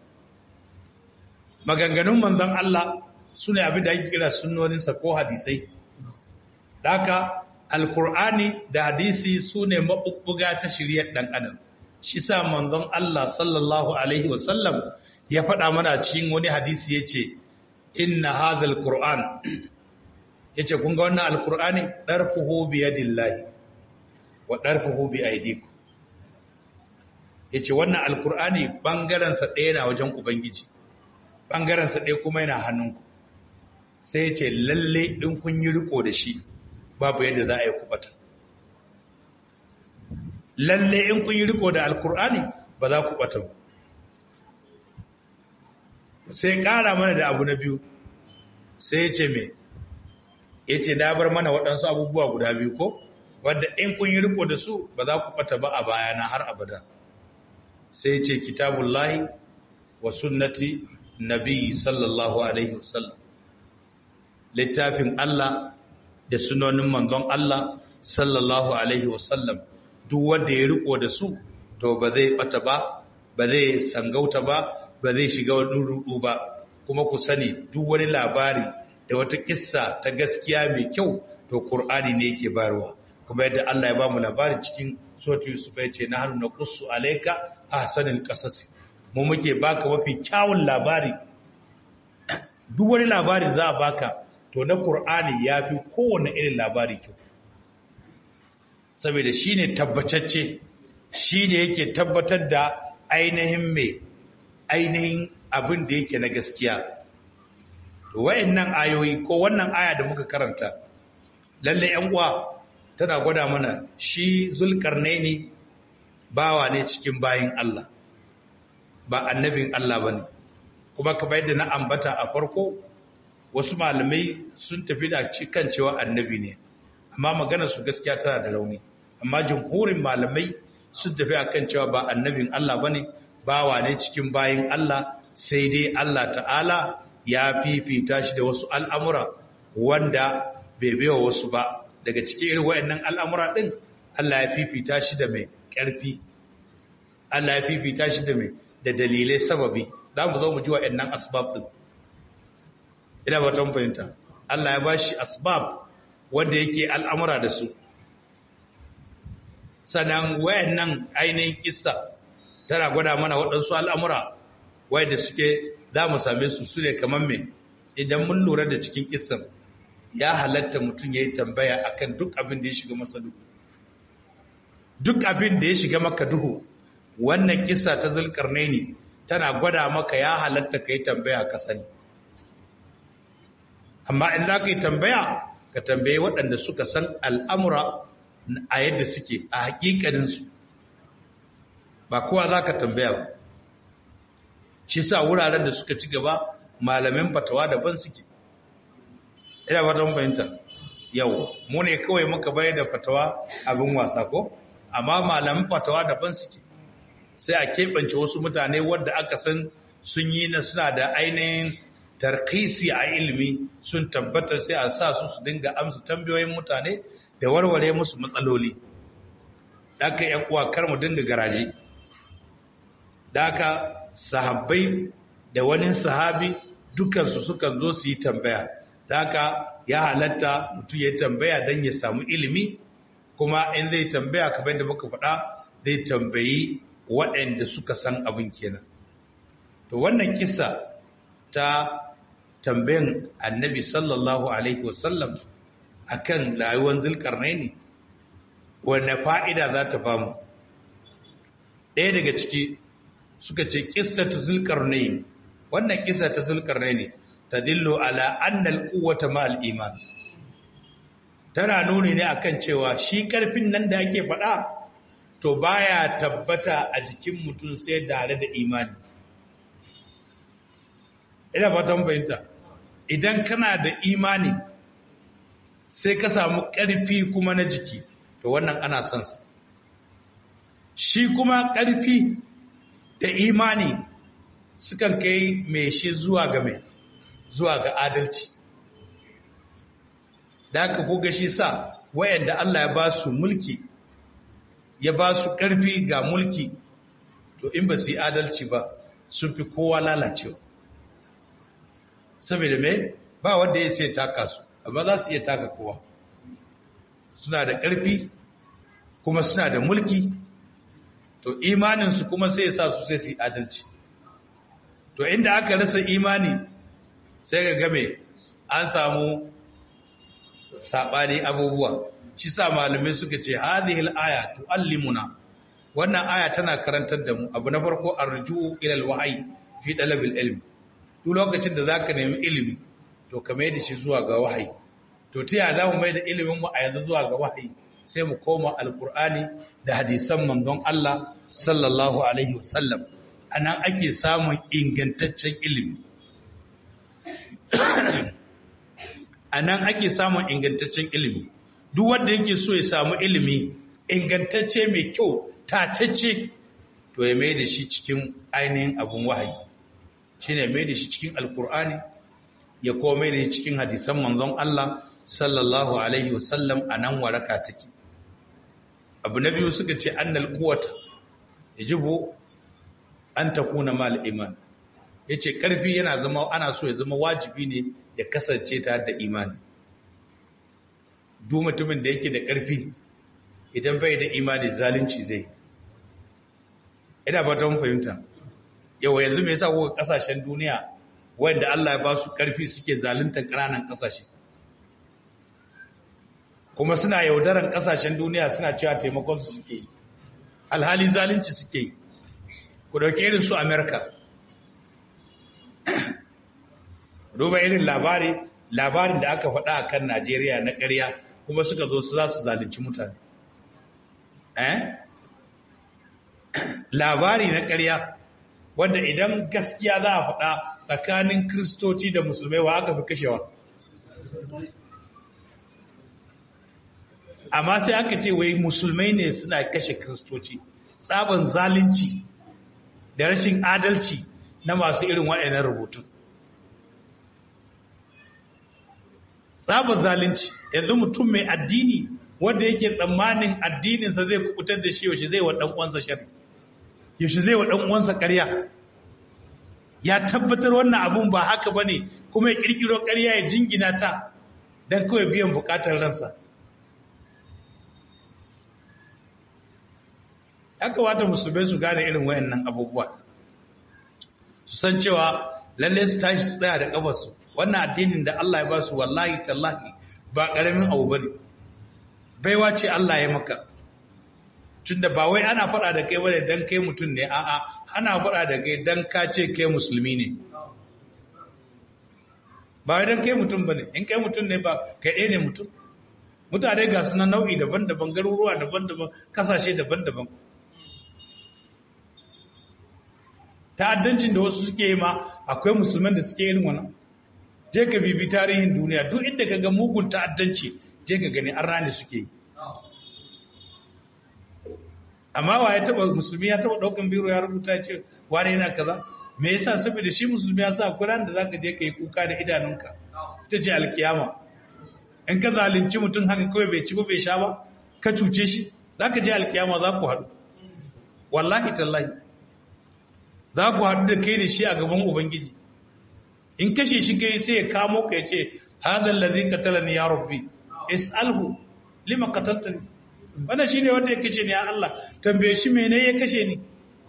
Maganganun manzon Allah sune abin da ake kira sunnoninsa ko hadisai. Daka alkur'ani da hadisi sune mabubbuga ta shiryar dan adam. Shi sa manzon Allah sallallahu alaihi wasallam ya faɗa mana cikin wani hadisi yace inna hadhal qur'an, yace kun ga wannan alqur'ani darfuhu bi yadillahi wa darfuhu bi aydikum. Yace wannan alqur'ani bangaren sa ɗaya na wajen ubangiji, bangaren sa ɗaya kuma yana hannunku. Sai yace lalle in kun yi riko da shi babu yadda za a yi kubata. Lalle in kun yi riko da alqur'ani ba za ku bata ba. Sai ƙara mana da abu na biyu, sai ce me ya ce bar mana waɗansu abubuwa guda biyu ko wadda in kun yi riko da su ba za ku ɓata ba a bayana har abada. Sai ce kitabullahi wa sunnati nabi sallallahu alaihi wasallam, littafin Allah da sunonin manzon Allah sallallahu alaihi wasallam. Duk wanda ya riko da su to ba zai ɓata ba, ba zai sangauta ba, ba zai shiga wani rudu ba. Kuma ku sani duk wani labari da wata kissa ta gaskiya mai kyau to Qur'ani ne yake bayarwa. Kuma yadda Allah ya ba mu labari cikin sura Yusuf ya ce nahnu naqussu alayka ahsanal qasas, mu muke baka mafi kyawun labari. Duk wani labari za a baka to na Qur'ani yafi kowanne irin labari kyau, saboda shine tabbatacce, shine yake tabbatar da ainihin mai ainihin abin da yake na gaskiya. To wayannan ayoyi ko wannan aya da muka karanta lalle yan uwa tana gwada mana shi Zulkarnaini bawa ne cikin bayin Allah, ba annabin Allah bane. Kuma kamar yadda na ambata a farko, wasu malamai sun tafi da cikan cewa annabi ne, amma magana su gaskiya tana da rauni. Amma jumhurin malamai sun tafi akan cewa ba annabin Allah bane, bawa ne cikin bayin Allah, sai dai Allah ta'ala ya fifita shi da wasu al'amura wanda bai baiwa wasu ba. Daga cikin irin wayannan al'amura din Allah ya fifita shi da mai ƙarfi, Allah ya fifita shi da mai da dalilai sababi. Za mu zo mu ji wayannan asbab din, ina ba ta fahimta. Allah ya ba shi asbab wanda yake al'amura da su. sannan wayannan ainihin kissa tana gwada mana waɗansu al'amura wayanda suke za mu same su su ne kamar me idan mun lura da cikin kissan ya halatta mutum ya yi tambaya akan duk abin da ya shiga masa duhu duk abin da ya shiga maka duhu wannan kissa ta Zulkarnaini tana gwada maka ya halatta ka yi tambaya ka sani amma in za ka yi tambaya ka tambaye waɗanda suka san al'amura a yadda suke a hakikaninsu ba kowa za ka tambaya ba shi sa wuraren da suka ci gaba malamin fatawa daban suke ina ba don fahimta yau mu ne kawai muka bayar da fatawa abin wasa ko amma malamin fatawa daban suke sai a keɓance wasu mutane wadda aka san sun yi na suna da ainihin tarkisi a ilimi sun tabbatar sai a sa su su dinga amsa tambayoyin mutane da warware musu matsaloli da aka yan uwa kar mu dinga garaji da aka sahabbai da wani sahabi dukansu sukan zo su yi tambaya da aka ya halatta mutum ya tambaya don ya samu ilimi kuma in zai tambaya kamar da muka faɗa zai tambayi waɗanda suka san abin kenan to wannan kissa ta tambayin annabi sallallahu alaihi wasallam akan rayuwar Zulkarnaini wanne fa'ida za ta bamu ɗaya daga ciki suka ce qissatu Zulkarnaini wannan kissa ta Zulkarnaini tadillu ala anna al-quwwata ma'al iman tana nuni ne akan cewa shi karfin nan da ake faɗa to baya tabbata a jikin mutum sai tare da imani ina fatan fahimta idan kana da imani sai ka samu ƙarfi kuma na jiki to wannan ana son sa shi kuma ƙarfi da imani sukan kai mai shi zuwa ga mai zuwa ga adalci da aka koga shi sa wayanda Allah ya ba su mulki ya ba su ƙarfi ga mulki to in ba su yi adalci ba sun fi kowa lalacewa saboda mai ba wanda ya sai taka su amma za su iya taka kowa suna da ƙarfi kuma suna da mulki to imaninsu kuma sai ya sa su sai su yi adalci to inda aka rasa imani sai ga game an samu saɓani abubuwa shi sa malamai suka ce hadhihi al-aya tuallimuna wannan aya tana karantar da mu abu na farko arju ila al-wahyi fi talab al-ilm duk lokacin da zaka nemi ilimi to ka mai da shi zuwa ga wahayi to ta za mu mai da ilimin mu a yanzu zuwa ga wahayi sai mu koma alqur'ani da hadisan manzon Allah sallallahu alaihi wasallam anan ake samun ingantaccen ilimi anan ake samun ingantaccen ilimi duk wanda yake so ya samu ilimi ingantacce mai kyau tatacce to ya mai da shi cikin ainihin abun wahayi shine mai da shi cikin alqur'ani ya kuma mai da shi cikin hadisan manzon Allah sallallahu alaihi wasallam anan waraka take abu na biyu suka ce annal quwwata yajibu an takuna mal iman yace karfi yana zama ana so ya zama wajibi ne ya kasance ta da imani duk mutumin da yake da karfi idan bai da imani zalunci zai ina ba ta mun fahimta yawa yanzu me yasa kuka kasashen duniya wanda Allah ya ba su karfi suke zaluntar ƙananan kasashe kuma suna yaudaran kasashen duniya suna cewa taimakon su suke yi alhali zalunci suke yi ku dauke irin su America duba irin labari labarin da aka faɗa a kan Najeriya na ƙarya kuma suka zo su za su zalunci mutane eh labari na ƙarya wanda idan gaskiya za a faɗa tsakanin kristoci da musulmai wa aka fi kashewa amma sai aka ce wai musulmai ne suna kashe kristoci tsaban zalunci da rashin adalci na masu irin waɗannan rubutun tsaban zalunci yanzu mutum mai addini wanda yake tsammanin addininsa zai kubutar da shi yaushe zai wa ɗan uwansa shari yaushe zai wa ɗan uwansa ƙarya ya tabbatar wannan abun ba haka bane kuma ya kirkiro ƙarya ya jingina ta dan kawai biyan bukatar ransa ya kamata musulmai su gane irin wayannan abubuwa su san cewa lalle su tashi su tsaya da kafarsu wannan addinin da Allah ya ba su wallahi tallahi ba karamin abu bane baiwa ce Allah ya maka tunda ba wai ana faɗa da kai bane dan kai mutum ne a'a ana faɗa da kai dan ka ce kai musulmi ne ba wai dan kai mutum bane in kai mutum ne ba kai ɗaya ne mutum mutane ga sunan nau'i daban-daban garuruwa daban-daban kasashe daban-daban ta'addancin da wasu suke yi ma akwai musulman da suke yin wannan je ka bibi tarihin duniya duk inda ka ga mugun ta'addanci je ka gani an rane suke yi amma wa ya taba musulmi ya taba daukan biro ya rubuta ya ce wani yana kaza me yasa saboda shi musulmi ya sa Qur'an da zaka je ka yi kuka da idanunka ita ce alkiyama in ka zalunci mutum haka kawai bai ci ba bai sha ba ka cuce shi zaka je alkiyama za ku haɗu wallahi tallahi za ku haɗu da kai da shi a gaban ubangiji in kashe shi kai sai ya kamo ka ya ce hadha allazi qatalani ya rabbi is'alhu lima qataltani wannan shine wanda ya kashe ni ya Allah tambaye shi mene ya kashe ni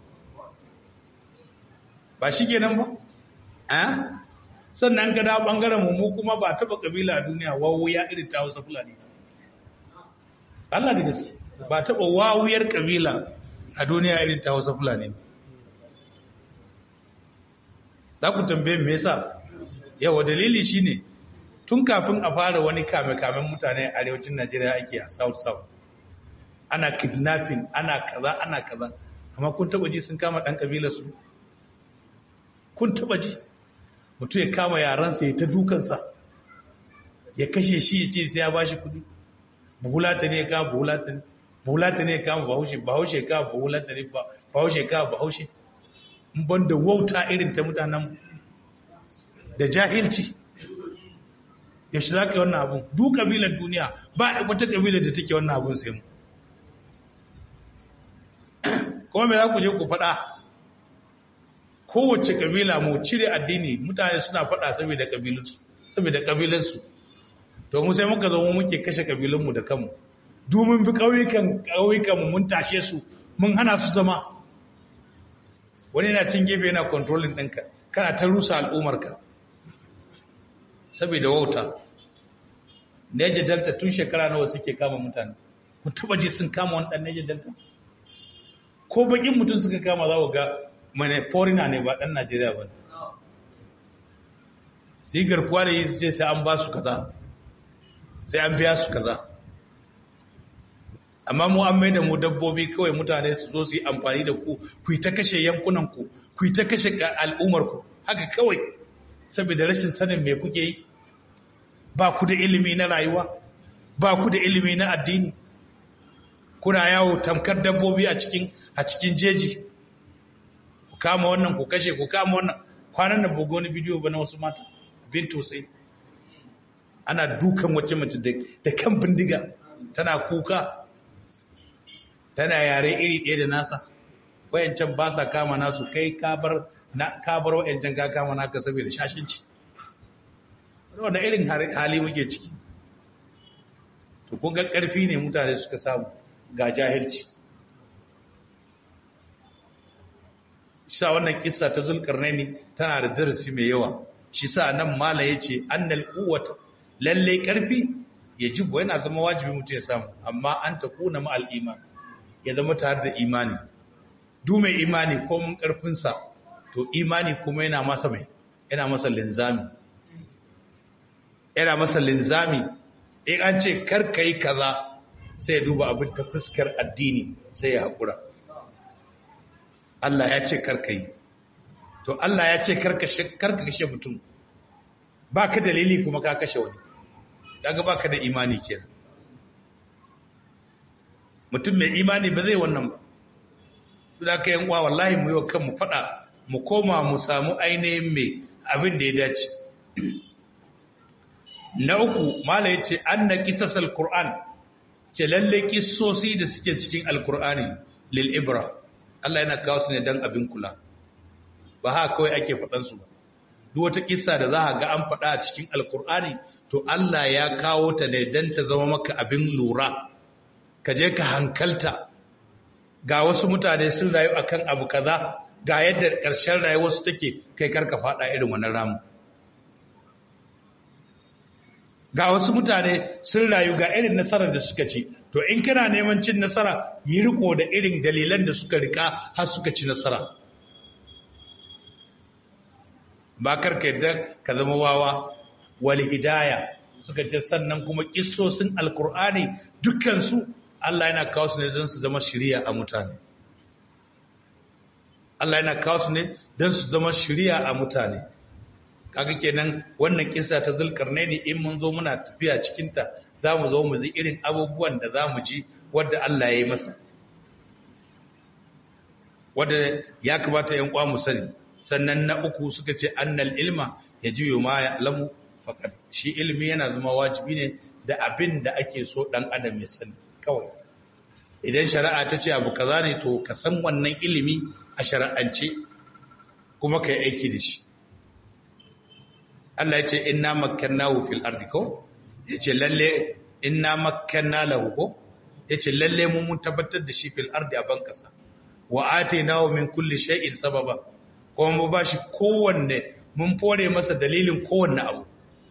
ba shi kenan ba eh sannan ka da bangaren mu mu kuma ba taba kabila a duniya wawuya irin ta Hausa Fulani Allah da gaske ba taba wawuyar kabila a duniya irin ta Hausa Fulani za ku tambaye me yasa yawa dalili shine tun kafin a fara wani kame-kamen mutane a arewacin Najeriya ake a South South ana kidnapping ana kaza ana kaza amma kun taba ji sun kama dan kabilar su kun taba ji mutum ya kama yaransa ya ta dukansa ya kashe shi ya ce sai ya bashi kudi buhulata ne ya kama buhulata ne buhulata ne ya kama bahaushe bahaushe ya kama buhulata ne bahaushe ya kama bahaushe ban da wauta irin ta mutanen da jahilci ya shi za ka yi wannan abun duk kabilar duniya ba wata kabilar da take wannan abun sai mu kuma mai za ku je ku faɗa kowace kabila mu cire addini mutane suna faɗa saboda kabilansu saboda kabilansu to mu sai muka zama muke kashe kabilanmu da kanmu domin bi ƙauyukan ƙauyukan mun tashe su mun hana su zama wani yana cin gefe yana controlling ɗinka kana ta rusa al'ummarka saboda wauta Niger Delta tun shekara nawa suke kama mutane ku taba ji sun kama wani ɗan Niger Delta ko bakin mutum suka kama za ku ga mana foreigner ne ba ɗan Najeriya ba sai garkuwa da yi su ce sai an ba su kaza sai an biya su kaza amma mu an maida mu dabbobi kawai mutane su zo su yi amfani da ku ku yi ta kashe yankunanku ku yi ta kashe al'ummarku haka kawai saboda rashin sanin me kuke yi ba ku da ilimi na rayuwa ba ku da ilimi na addini kuna yawo tamkar dabbobi a cikin a cikin jeji ku kama wannan ku kashe ku kama wannan kwanan nan bugo wani bidiyo ba na wasu mata bin tosai ana dukan wacce mace da kan bindiga tana kuka tana yare iri ɗaya da nasa wayancan ba sa kama nasu kai kabar na kabar wayancan ka kama naka saboda shashinci wanda irin hali muke ciki to kun ga ƙarfi ne mutane suka samu ga jahilci shi wannan kissa ta Zulkarnaini tana da darasi mai yawa shi sa nan mala yace annal quwwat lalle ƙarfi yajibu yana zama wajibi mutum ya samu amma an takuna ma al iman ya zama tare da imani duk mai imani ko mun karfinsa to imani kuma yana masa mai yana masa linzami yana masa linzami in an ce kar kai kaza sai ya duba abin ta fuskar addini sai ya hakura Allah ya ce kar kai to Allah ya ce kar ka kar ka kashe mutum baka dalili kuma ka kashe wani kaga baka da imani kenan mutum mai imani ba zai wannan ba su da aka yin uwa wallahi mu yi wa kanmu fada mu koma mu samu ainihin mai abin da ya dace na uku mala ya ce an na kisas al-kur'an ce lalle kisosi da suke cikin al-kur'ani lil ibra Allah yana kawo su ne don abin kula ba haka kawai ake faɗansu ba duk wata kissa da za a ga an faɗa a cikin al-kur'ani to Allah ya kawo ta ne don ta zama maka abin lura ka je ka hankalta ga wasu mutane sun rayu akan abu kaza ga yadda ƙarshen rayuwarsu take kai karka fada irin wannan ramu ga wasu mutane sun rayu ga irin nasarar da suka ci to in kana neman cin nasara yi riko da irin dalilan da suka rika har suka ci nasara ba karka yadda ka zama wawa wal hidaya suka ce sannan kuma kissosin alkur'ani dukkan su Allah yana kawo su ne don su zama shiriya a mutane Allah yana kawo su ne don su zama shiriya a mutane kaga kenan wannan kissa ta zulkarnaini in mun zo muna tafiya cikin ta zamu zo mu ji irin abubuwan da zamu ji wanda Allah ya yi masa wanda ya kamata yan kwa mu sani sannan na uku suka ce annal ilma yajibu ma ya'lamu faqat shi ilmi yana zama wajibi ne da abin da ake so dan adam ya sani kawai idan shari'a ta ce abu kaza ne to ka san wannan ilimi a shari'ance kuma kai aiki da shi Allah ya ce inna makkannahu fil ardi ko yace lalle inna makkanna lahu ko yace lalle mu mun tabbatar da shi fil ardi a bankasa wa atainahu min kulli shay'in sababa kuma mu bashi kowanne mun fore masa dalilin kowanne abu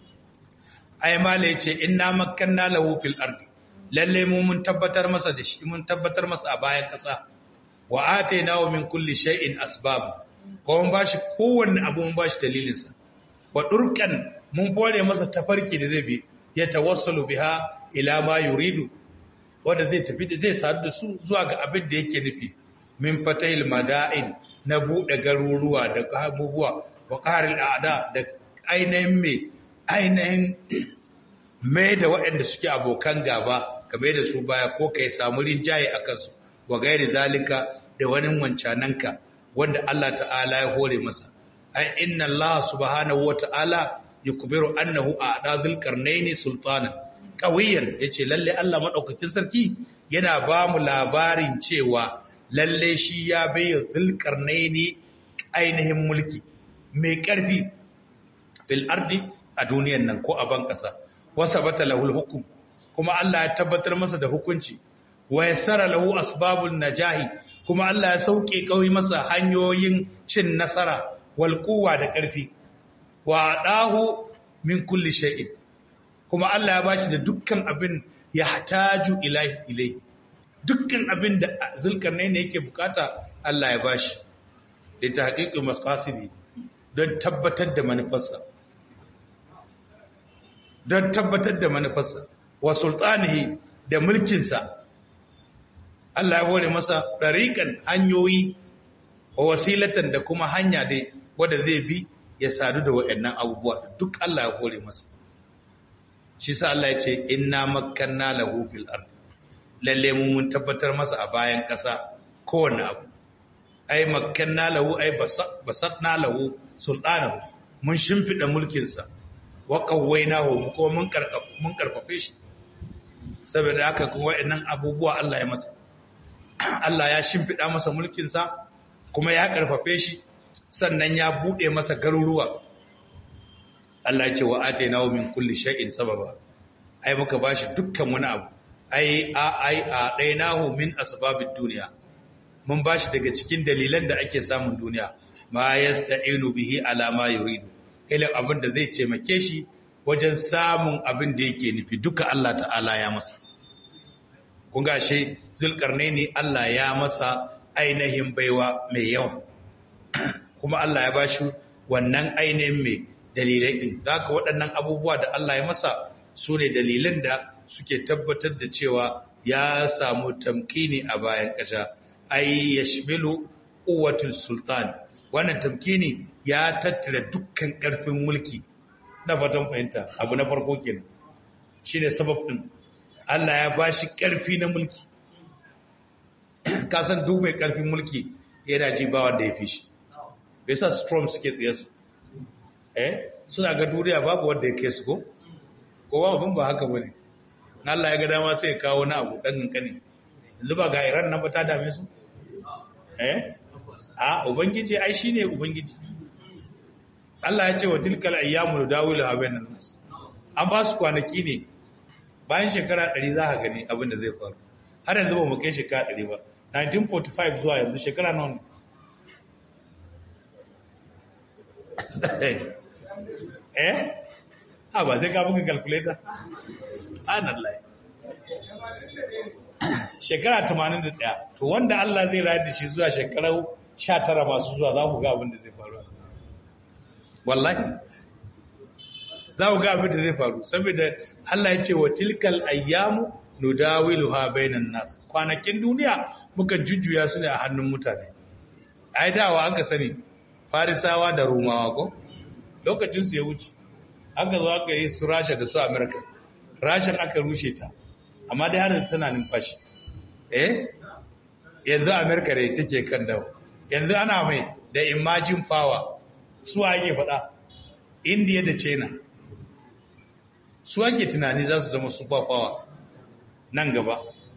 ai mala yace inna makkanna lahu fil ardi lalle mu mun tabbatar masa da shi mun tabbatar masa a bayan kasa wa atainahu min kulli shay'in asbab kuma mun bashi kowanne abu mun bashi dalilin sa wa durkan mun fore masa tafarki da zai bi ya tawassalu biha ila ma yuridu wanda zai tafi da zai sadu da su zuwa ga abin da yake nufi min fatayil mada'in na bude garuruwa da abubuwa wa qaril a'da da ainihin me ainihin mai da waɗanda suke abokan gaba game da su baya ko kai samu rinjaye akan su wa gairi zalika da wani wancananka wanda Allah ta'ala ya hore masa ai inna Allah subhanahu wata'ala yukbiru annahu a'da dhil qarnaini sultanan qawiyan yace lalle Allah madaukakin sarki yana ba mu labarin cewa lalle shi ya bayyana dhil qarnaini ainihin mulki mai karfi fil ardi a duniyan nan ko a ban kasa wasabata lahul hukm kuma Allah ya tabbatar masa da hukunci wa yassara lahu asbabun najahi kuma Allah ya sauke kauyi masa hanyoyin cin nasara wal quwwa da karfi wa dahu min kulli shay'in kuma Allah ya bashi da dukkan abin ya hataju ilahi ilai dukkan abin da zulkarnaini yake bukata Allah ya bashi da tahqiqi maqasidi don tabbatar da manufarsa don tabbatar da manufarsa wa sultanihi da mulkinsa Allah ya hore masa dariqan hanyoyi wa wasilatan da kuma hanya dai wanda zai bi ya sadu da waɗannan abubuwa duk Allah ya hore masa shi sa Allah ya ce inna makkanna lahu fil ard lalle mu mun tabbatar masa a bayan ƙasa kowanne abu ai makkanna lahu ai basatna lahu sultanahu mun shimfida mulkin sa wa qawwaynahu ko mun karfafa mun karfafe shi saboda haka kuma waɗannan abubuwa Allah ya masa Allah ya shimfida masa mulkin sa kuma ya karfafe shi sannan ya bude masa garuruwa Allah ya ce wa atainahu min kulli shay'in sababa ai muka bashi dukkan wani abu ai a ai a dainahu min asbabid dunya mun bashi daga cikin dalilan da ake samun duniya ma yasta'inu bihi ala ma yuridu ila abin da zai taimake shi wajen samun abin da yake nufi duka Allah ta'ala ya masa kun gashe zulkarnaini Allah ya masa ainihin baiwa mai yawa kuma Allah ya bashi wannan ainihin mai dalilai din da haka waɗannan abubuwa da Allah ya masa su ne dalilan da suke tabbatar da cewa ya samu tamkini a bayan ƙasa ai yashmilu quwwatul sultan wannan tamkini ya tattara dukkan ƙarfin mulki na fatan fahimta abu na farko kenan shine sabab din Allah ya bashi ƙarfi na mulki ka san duk mai ƙarfin mulki yana ji ba wanda ya fi shi bai sa storm suke tsaye su eh suna ga duniya babu wanda ya kai su ko kowa abin ba haka bane Allah ya ga dama sai ya kawo na abu dan kankani yanzu ba ga Iran nan ba ta dame su eh a ubangiji ai shine ubangiji Allah ya ce wa tilkal ayyamu dawilu bainan nas an ba su kwanaki ne bayan shekara ɗari za ka gani abin da zai faru har yanzu ba mu kai shekara ɗari ba nineteen forty-five zuwa yanzu shekara nawa ne eh ha ba sai ka buga calculator subhanallah shekara tamanin da ɗaya to wanda Allah zai rayar da shi zuwa shekaru sha tara masu zuwa za ku ga abin da zai faru wallahi za ku ga abin da zai faru saboda Allah ya ce wa tilkal ayyamu nudawiluha bainan nas kwanakin duniya muka jujjuya su ne a hannun mutane ai dawa aka sani farisawa da romawa ko lokacin su ya wuce aka zo aka yi su rasha da su america rashin aka rushe ta amma dai har tana numfashi eh yanzu america da take kan dawo yanzu ana mai da imagine power su ake faɗa india da china su ake tunani za su zama super power nan gaba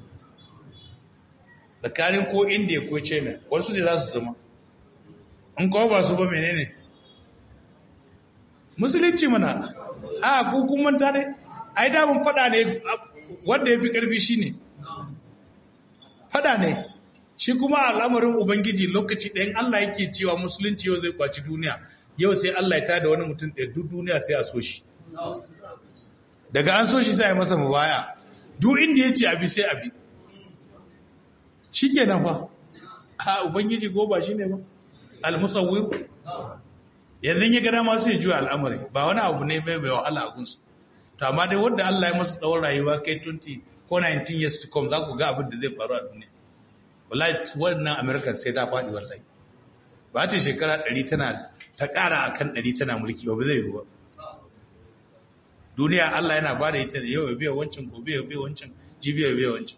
tsakanin ko india ko china wasu ne za su zama in kawo ba su ba menene musulunci mana a hukumanta ne ai damun fada ne wanda ya fi karfi shi ne fada ne shi kuma al'amarin ubangiji lokaci ɗayan Allah yake cewa musulunci yau zai kwaci duniya yau sai Allah ya tada wani mutum ɗaya duk duniya sai a so shi daga an so shi sai ya masa mubaya duk inda ya ce abi sai abi shi ke nan fa a ubangiji ko ba shi ne ba al-musawwir yanzu ya gada masu ya juya al'amari ba wani abu ne mai mai wahala a gunsu to amma dai wanda Allah ya masa tsawon rayuwa kai twenty ko nineteen years to come za ku ga abin da zai faru a duniya wallahi wannan american sai ta faɗi wallahi ba ta shekara ɗari tana ta ƙara akan ɗari tana mulki ba zai yi ba duniya Allah yana ba da ita da yau ya biya wancan gobe ya biya wancan jibi ya biya wancan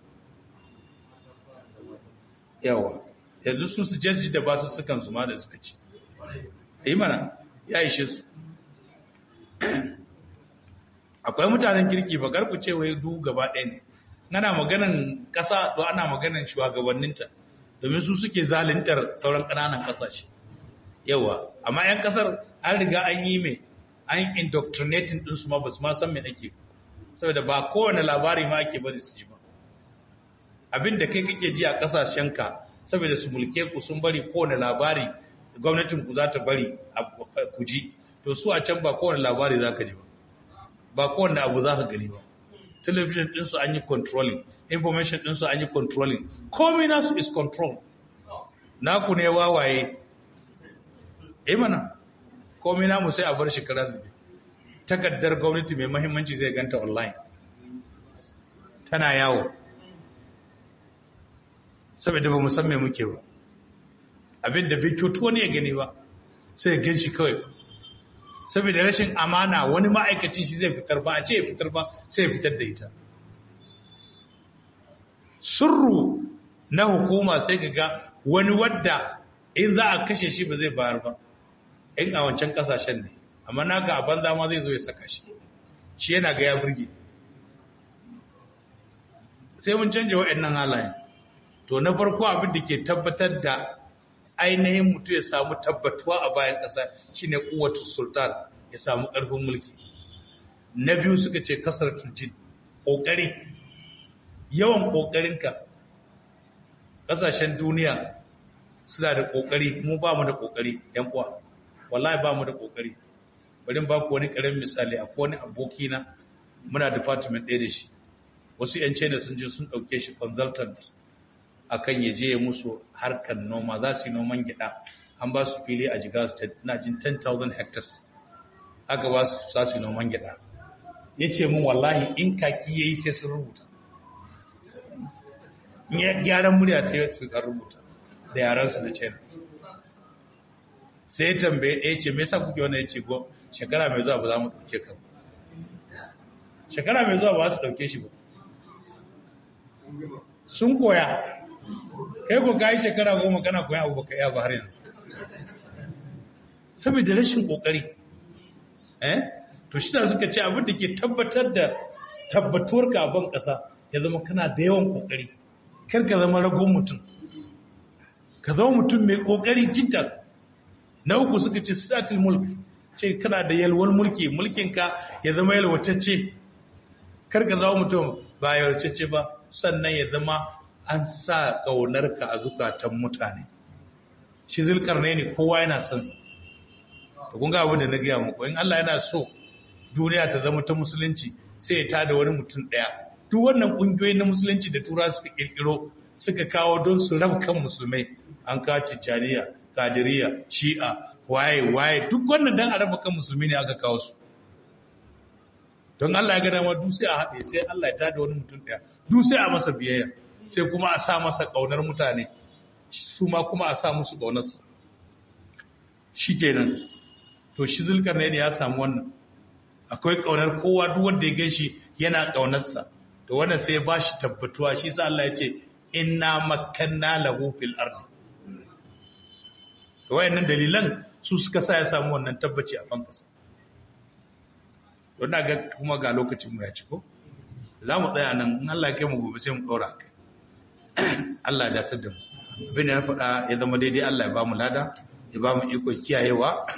yawa yanzu su su jajji da ba su sukan su ma da suka ci yi mana ya ishe su akwai mutanen kirki ba karku ce wai du gaba ɗaya ne ana maganan ƙasa to ana maganan shugabanninta domin su suke zalintar sauran ƙananan ƙasashe yawa amma 'yan ƙasar an riga an yi mai an indoctrinating ɗinsu ma ba su ma san mai ake saboda ba kowane labari ma ake bari su ji ba abinda kai kake ji a ƙasashenka saboda su mulke ku sun bari kowane labari gwamnatin ku za ta bari ku ji to su a can ba kowane labari za ka ji ba ba kowane abu za ka gani ba television ɗinsu an yi controlling information ɗinsu an yi controlling komi nasu is control naku ne wawaye eh mana komi namu sai a bar shi kara zube takardar gwamnati mai mahimmanci zai ganta online tana yawo saboda ba mu san me muke ba abinda bai kyautu wani ya gani ba sai ya gan shi kawai saboda rashin amana wani ma'aikacin shi zai fitar ba a ce ya fitar ba sai ya fitar da ita surru na hukuma sai ka ga wani wadda in za a kashe shi ba zai bayar ba in a wancan kasashen ne amma naka a banza ma zai zo ya saka shi shi yana ga ya burge sai mun canja waɗannan halayen to na farko abin da ke tabbatar da ainihin mutu ya samu tabbatuwa a bayan ƙasa shine kuwatu sultan ya samu ƙarfin mulki na biyu suka ce kasar turjin ƙoƙari yawan ƙoƙarinka ƙasashen duniya suna da ƙoƙari mu ba mu da ƙoƙari yan uwa wallahi ba mu da ƙoƙari bari ba ku wani ƙaramin misali akwai wani abokina muna department ɗaya da shi wasu yan China sun je sun ɗauke shi consultant akan ya je musu harkar noma za su yi noman gyaɗa an ba su fili a Jigawa State na jin ten thousand hectares aka ba su za su yi noman gyaɗa ya ce min wallahi in kaki ya yi sai sun rubuta in ya gyaran murya sai su ka rubuta da yaransu na China sai ya tambaye ɗaya ce me yasa kuke wannan ya ce go shekara mai zuwa ba za mu ɗauke ka shekara mai zuwa ba su ɗauke shi ba sun koya kai ko ka yi shekara goma kana koya abu baka iya ba har yanzu saboda rashin kokari eh to shi da suka ce abin da ke tabbatar da tabbatuwar ka a ban kasa ya zama kana da yawan kokari kar ka zama ragon mutum ka zama mutum mai kokari jiddan na uku suka ce sidatul mulk ce kana da yalwar mulki mulkin ka ya zama yalwatacce kar ka zama mutum ba yalwatacce ba sannan ya zama an sa ƙaunarka a zukatan mutane. Shi Zulkarnaini kowa yana son sa. To kun ga abin da na gaya muku, in Allah yana so duniya ta zama ta musulunci sai ya tada wani mutum ɗaya. Duk wannan ƙungiyoyi na musulunci da tura suka ƙirƙiro suka kawo don su raba kan musulmai, an kawo Tijjaniya, Kadiriya, Shi'a, waye waye duk wannan dan a raba kan musulmi ne aka kawo su. Don Allah ya ga dama duk sai a haɗe, sai Allah ya tada wani mutum ɗaya, duk sai a masa biyayya, sai kuma a sa masa ƙaunar mutane, su ma kuma a sa musu ƙaunarsa. Shi kenan, to shi Zulkarnaini ya samu wannan. Akwai ƙaunar kowa, duk wanda ya gan shi yana ƙaunarsa. To wannan sai ya ba shi tabbatuwa, shi sa Allah ya ce inna makkanna lahu fil ardi. To wayannan dalilan su suka sa ya samu wannan tabbaci a ban kasa. Don ga kuma ga lokacin mu ya ci ko za mu tsaya nan, in Allah ya kai mu gobe sai mu ɗora kai. Allah ya datar da mu. Abin da na faɗa ya zama daidai, Allah ya ba mu lada, ya ba mu ikon kiyayewa.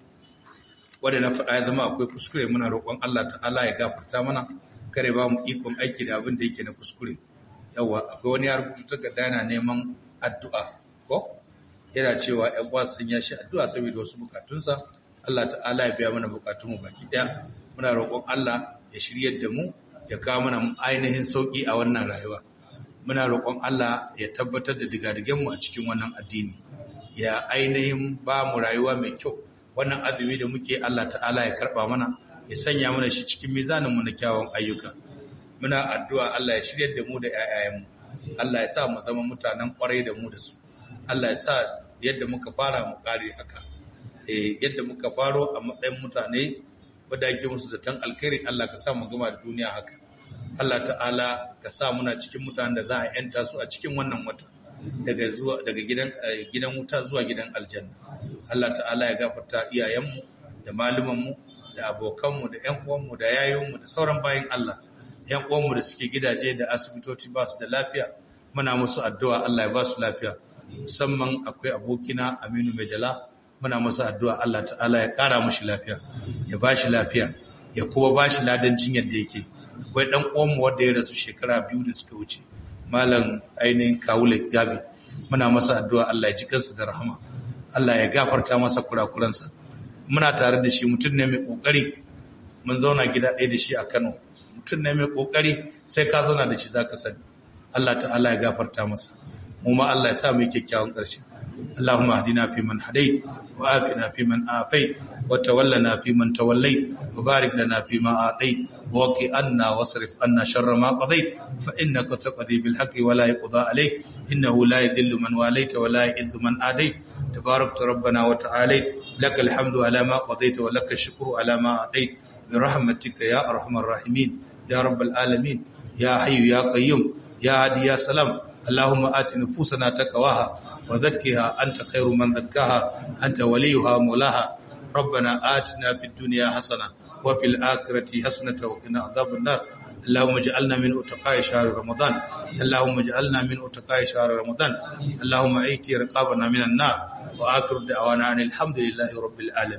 Wanda na faɗa ya zama akwai kuskure, muna roƙon Allah ta'ala ya gafarta mana, kare ba mu ikon aiki da abin da yake na kuskure. Yawa akwai wani ya rubuta takarda yana neman addu'a ko yana cewa ƴan uwa sun ya shi addu'a saboda wasu bukatunsa. Allah ta'ala ya biya mana bukatunmu baki ɗaya. Muna roƙon Allah ya shiryar da mu, ya kawo mana ainihin sauƙi a wannan rayuwa. Muna roƙon Allah ya tabbatar da digadigenmu a cikin wannan addini, ya ainihin ba mu rayuwa mai kyau. Wannan azumi da muke, Allah ta'ala ya karɓa mana, ya sanya mana shi cikin mizaninmu na kyawun ayyuka. Muna addu'a Allah ya shiryar da mu da ‘ya'yayenmu, Allah ya sa mu zama mutanen ƙwarai da mu da su, Allah ya sa yadda muka fara mu ƙare haka, eh yadda muka faro a matsayin mutane wadda ake musu zaton alkhairi, Allah ka sa mu gama da duniya haka. Allah ta'ala ka sa muna cikin mutanen da za a ‘yanta su a cikin wannan wata, daga zuwa daga gidan gidan wuta zuwa gidan aljanna. Allah ta'ala ya gafarta iyayenmu da malumanmu da abokanmu da ƴan uwanmu da yayinmu da sauran bayin Allah. ‘Yan uwanmu da suke gidaje da asibitoci ba su da lafiya, muna musu addu'a Allah ya ba su lafiya. Musamman akwai abokina Aminu Maidala, muna masa addu'a Allah ta'ala ya ƙara mashi lafiya, ya ba shi lafiya, ya kuma ba shi ladan jinyar da yake. Akwai ɗan uwanmu wanda ya rasu shekara biyu da suka wuce, Malam ainihin Kawule Gabi, muna masa addu'a Allah ya ji kansa da rahama, Allah ya gafarta masa kurakuransa. Muna tare da shi, mutum ne mai ƙoƙari, mun zauna gida ɗaya da shi a Kano. Mutum ne mai kokari, sai ka zauna da shi zaka sani. Allah ta'ala ya gafarta masa, mu ma Allah ya sa mu kyakkyawan ƙarshe. Allahumma hadina fi man hadait, wa afina fi man afait, wa tawallana fi man tawallait, wa barik lana fi ma atait, wa qi anna wasrif anna sharra ma qadait, fa innaka taqdi bil haqqi wa la yuqda alayk, innahu la yadhillu man walayta wa la yu'izzu man adait. Tabarakta rabbana wa ta'alayt, lakal hamdu ala ma qadait wa lakal shukru ala ma atait. برحمتك يا أرحم الراحمين يا رب العالمين يا حي يا قيوم يا هادي يا سلام. اللهم آت نفوسنا تقواها وزكها أنت خير من زكاها أنت وليها مولاها. ربنا آتنا في الدنيا حسنة وفي الآخرة حسنة وقنا عذاب النار. اللهم اجعلنا من أتقاء شهر رمضان، اللهم اجعلنا من أتقاء شهر رمضان. اللهم أيتي رقابنا من النار. وآخر دعوانا أن الحمد لله رب العالمين.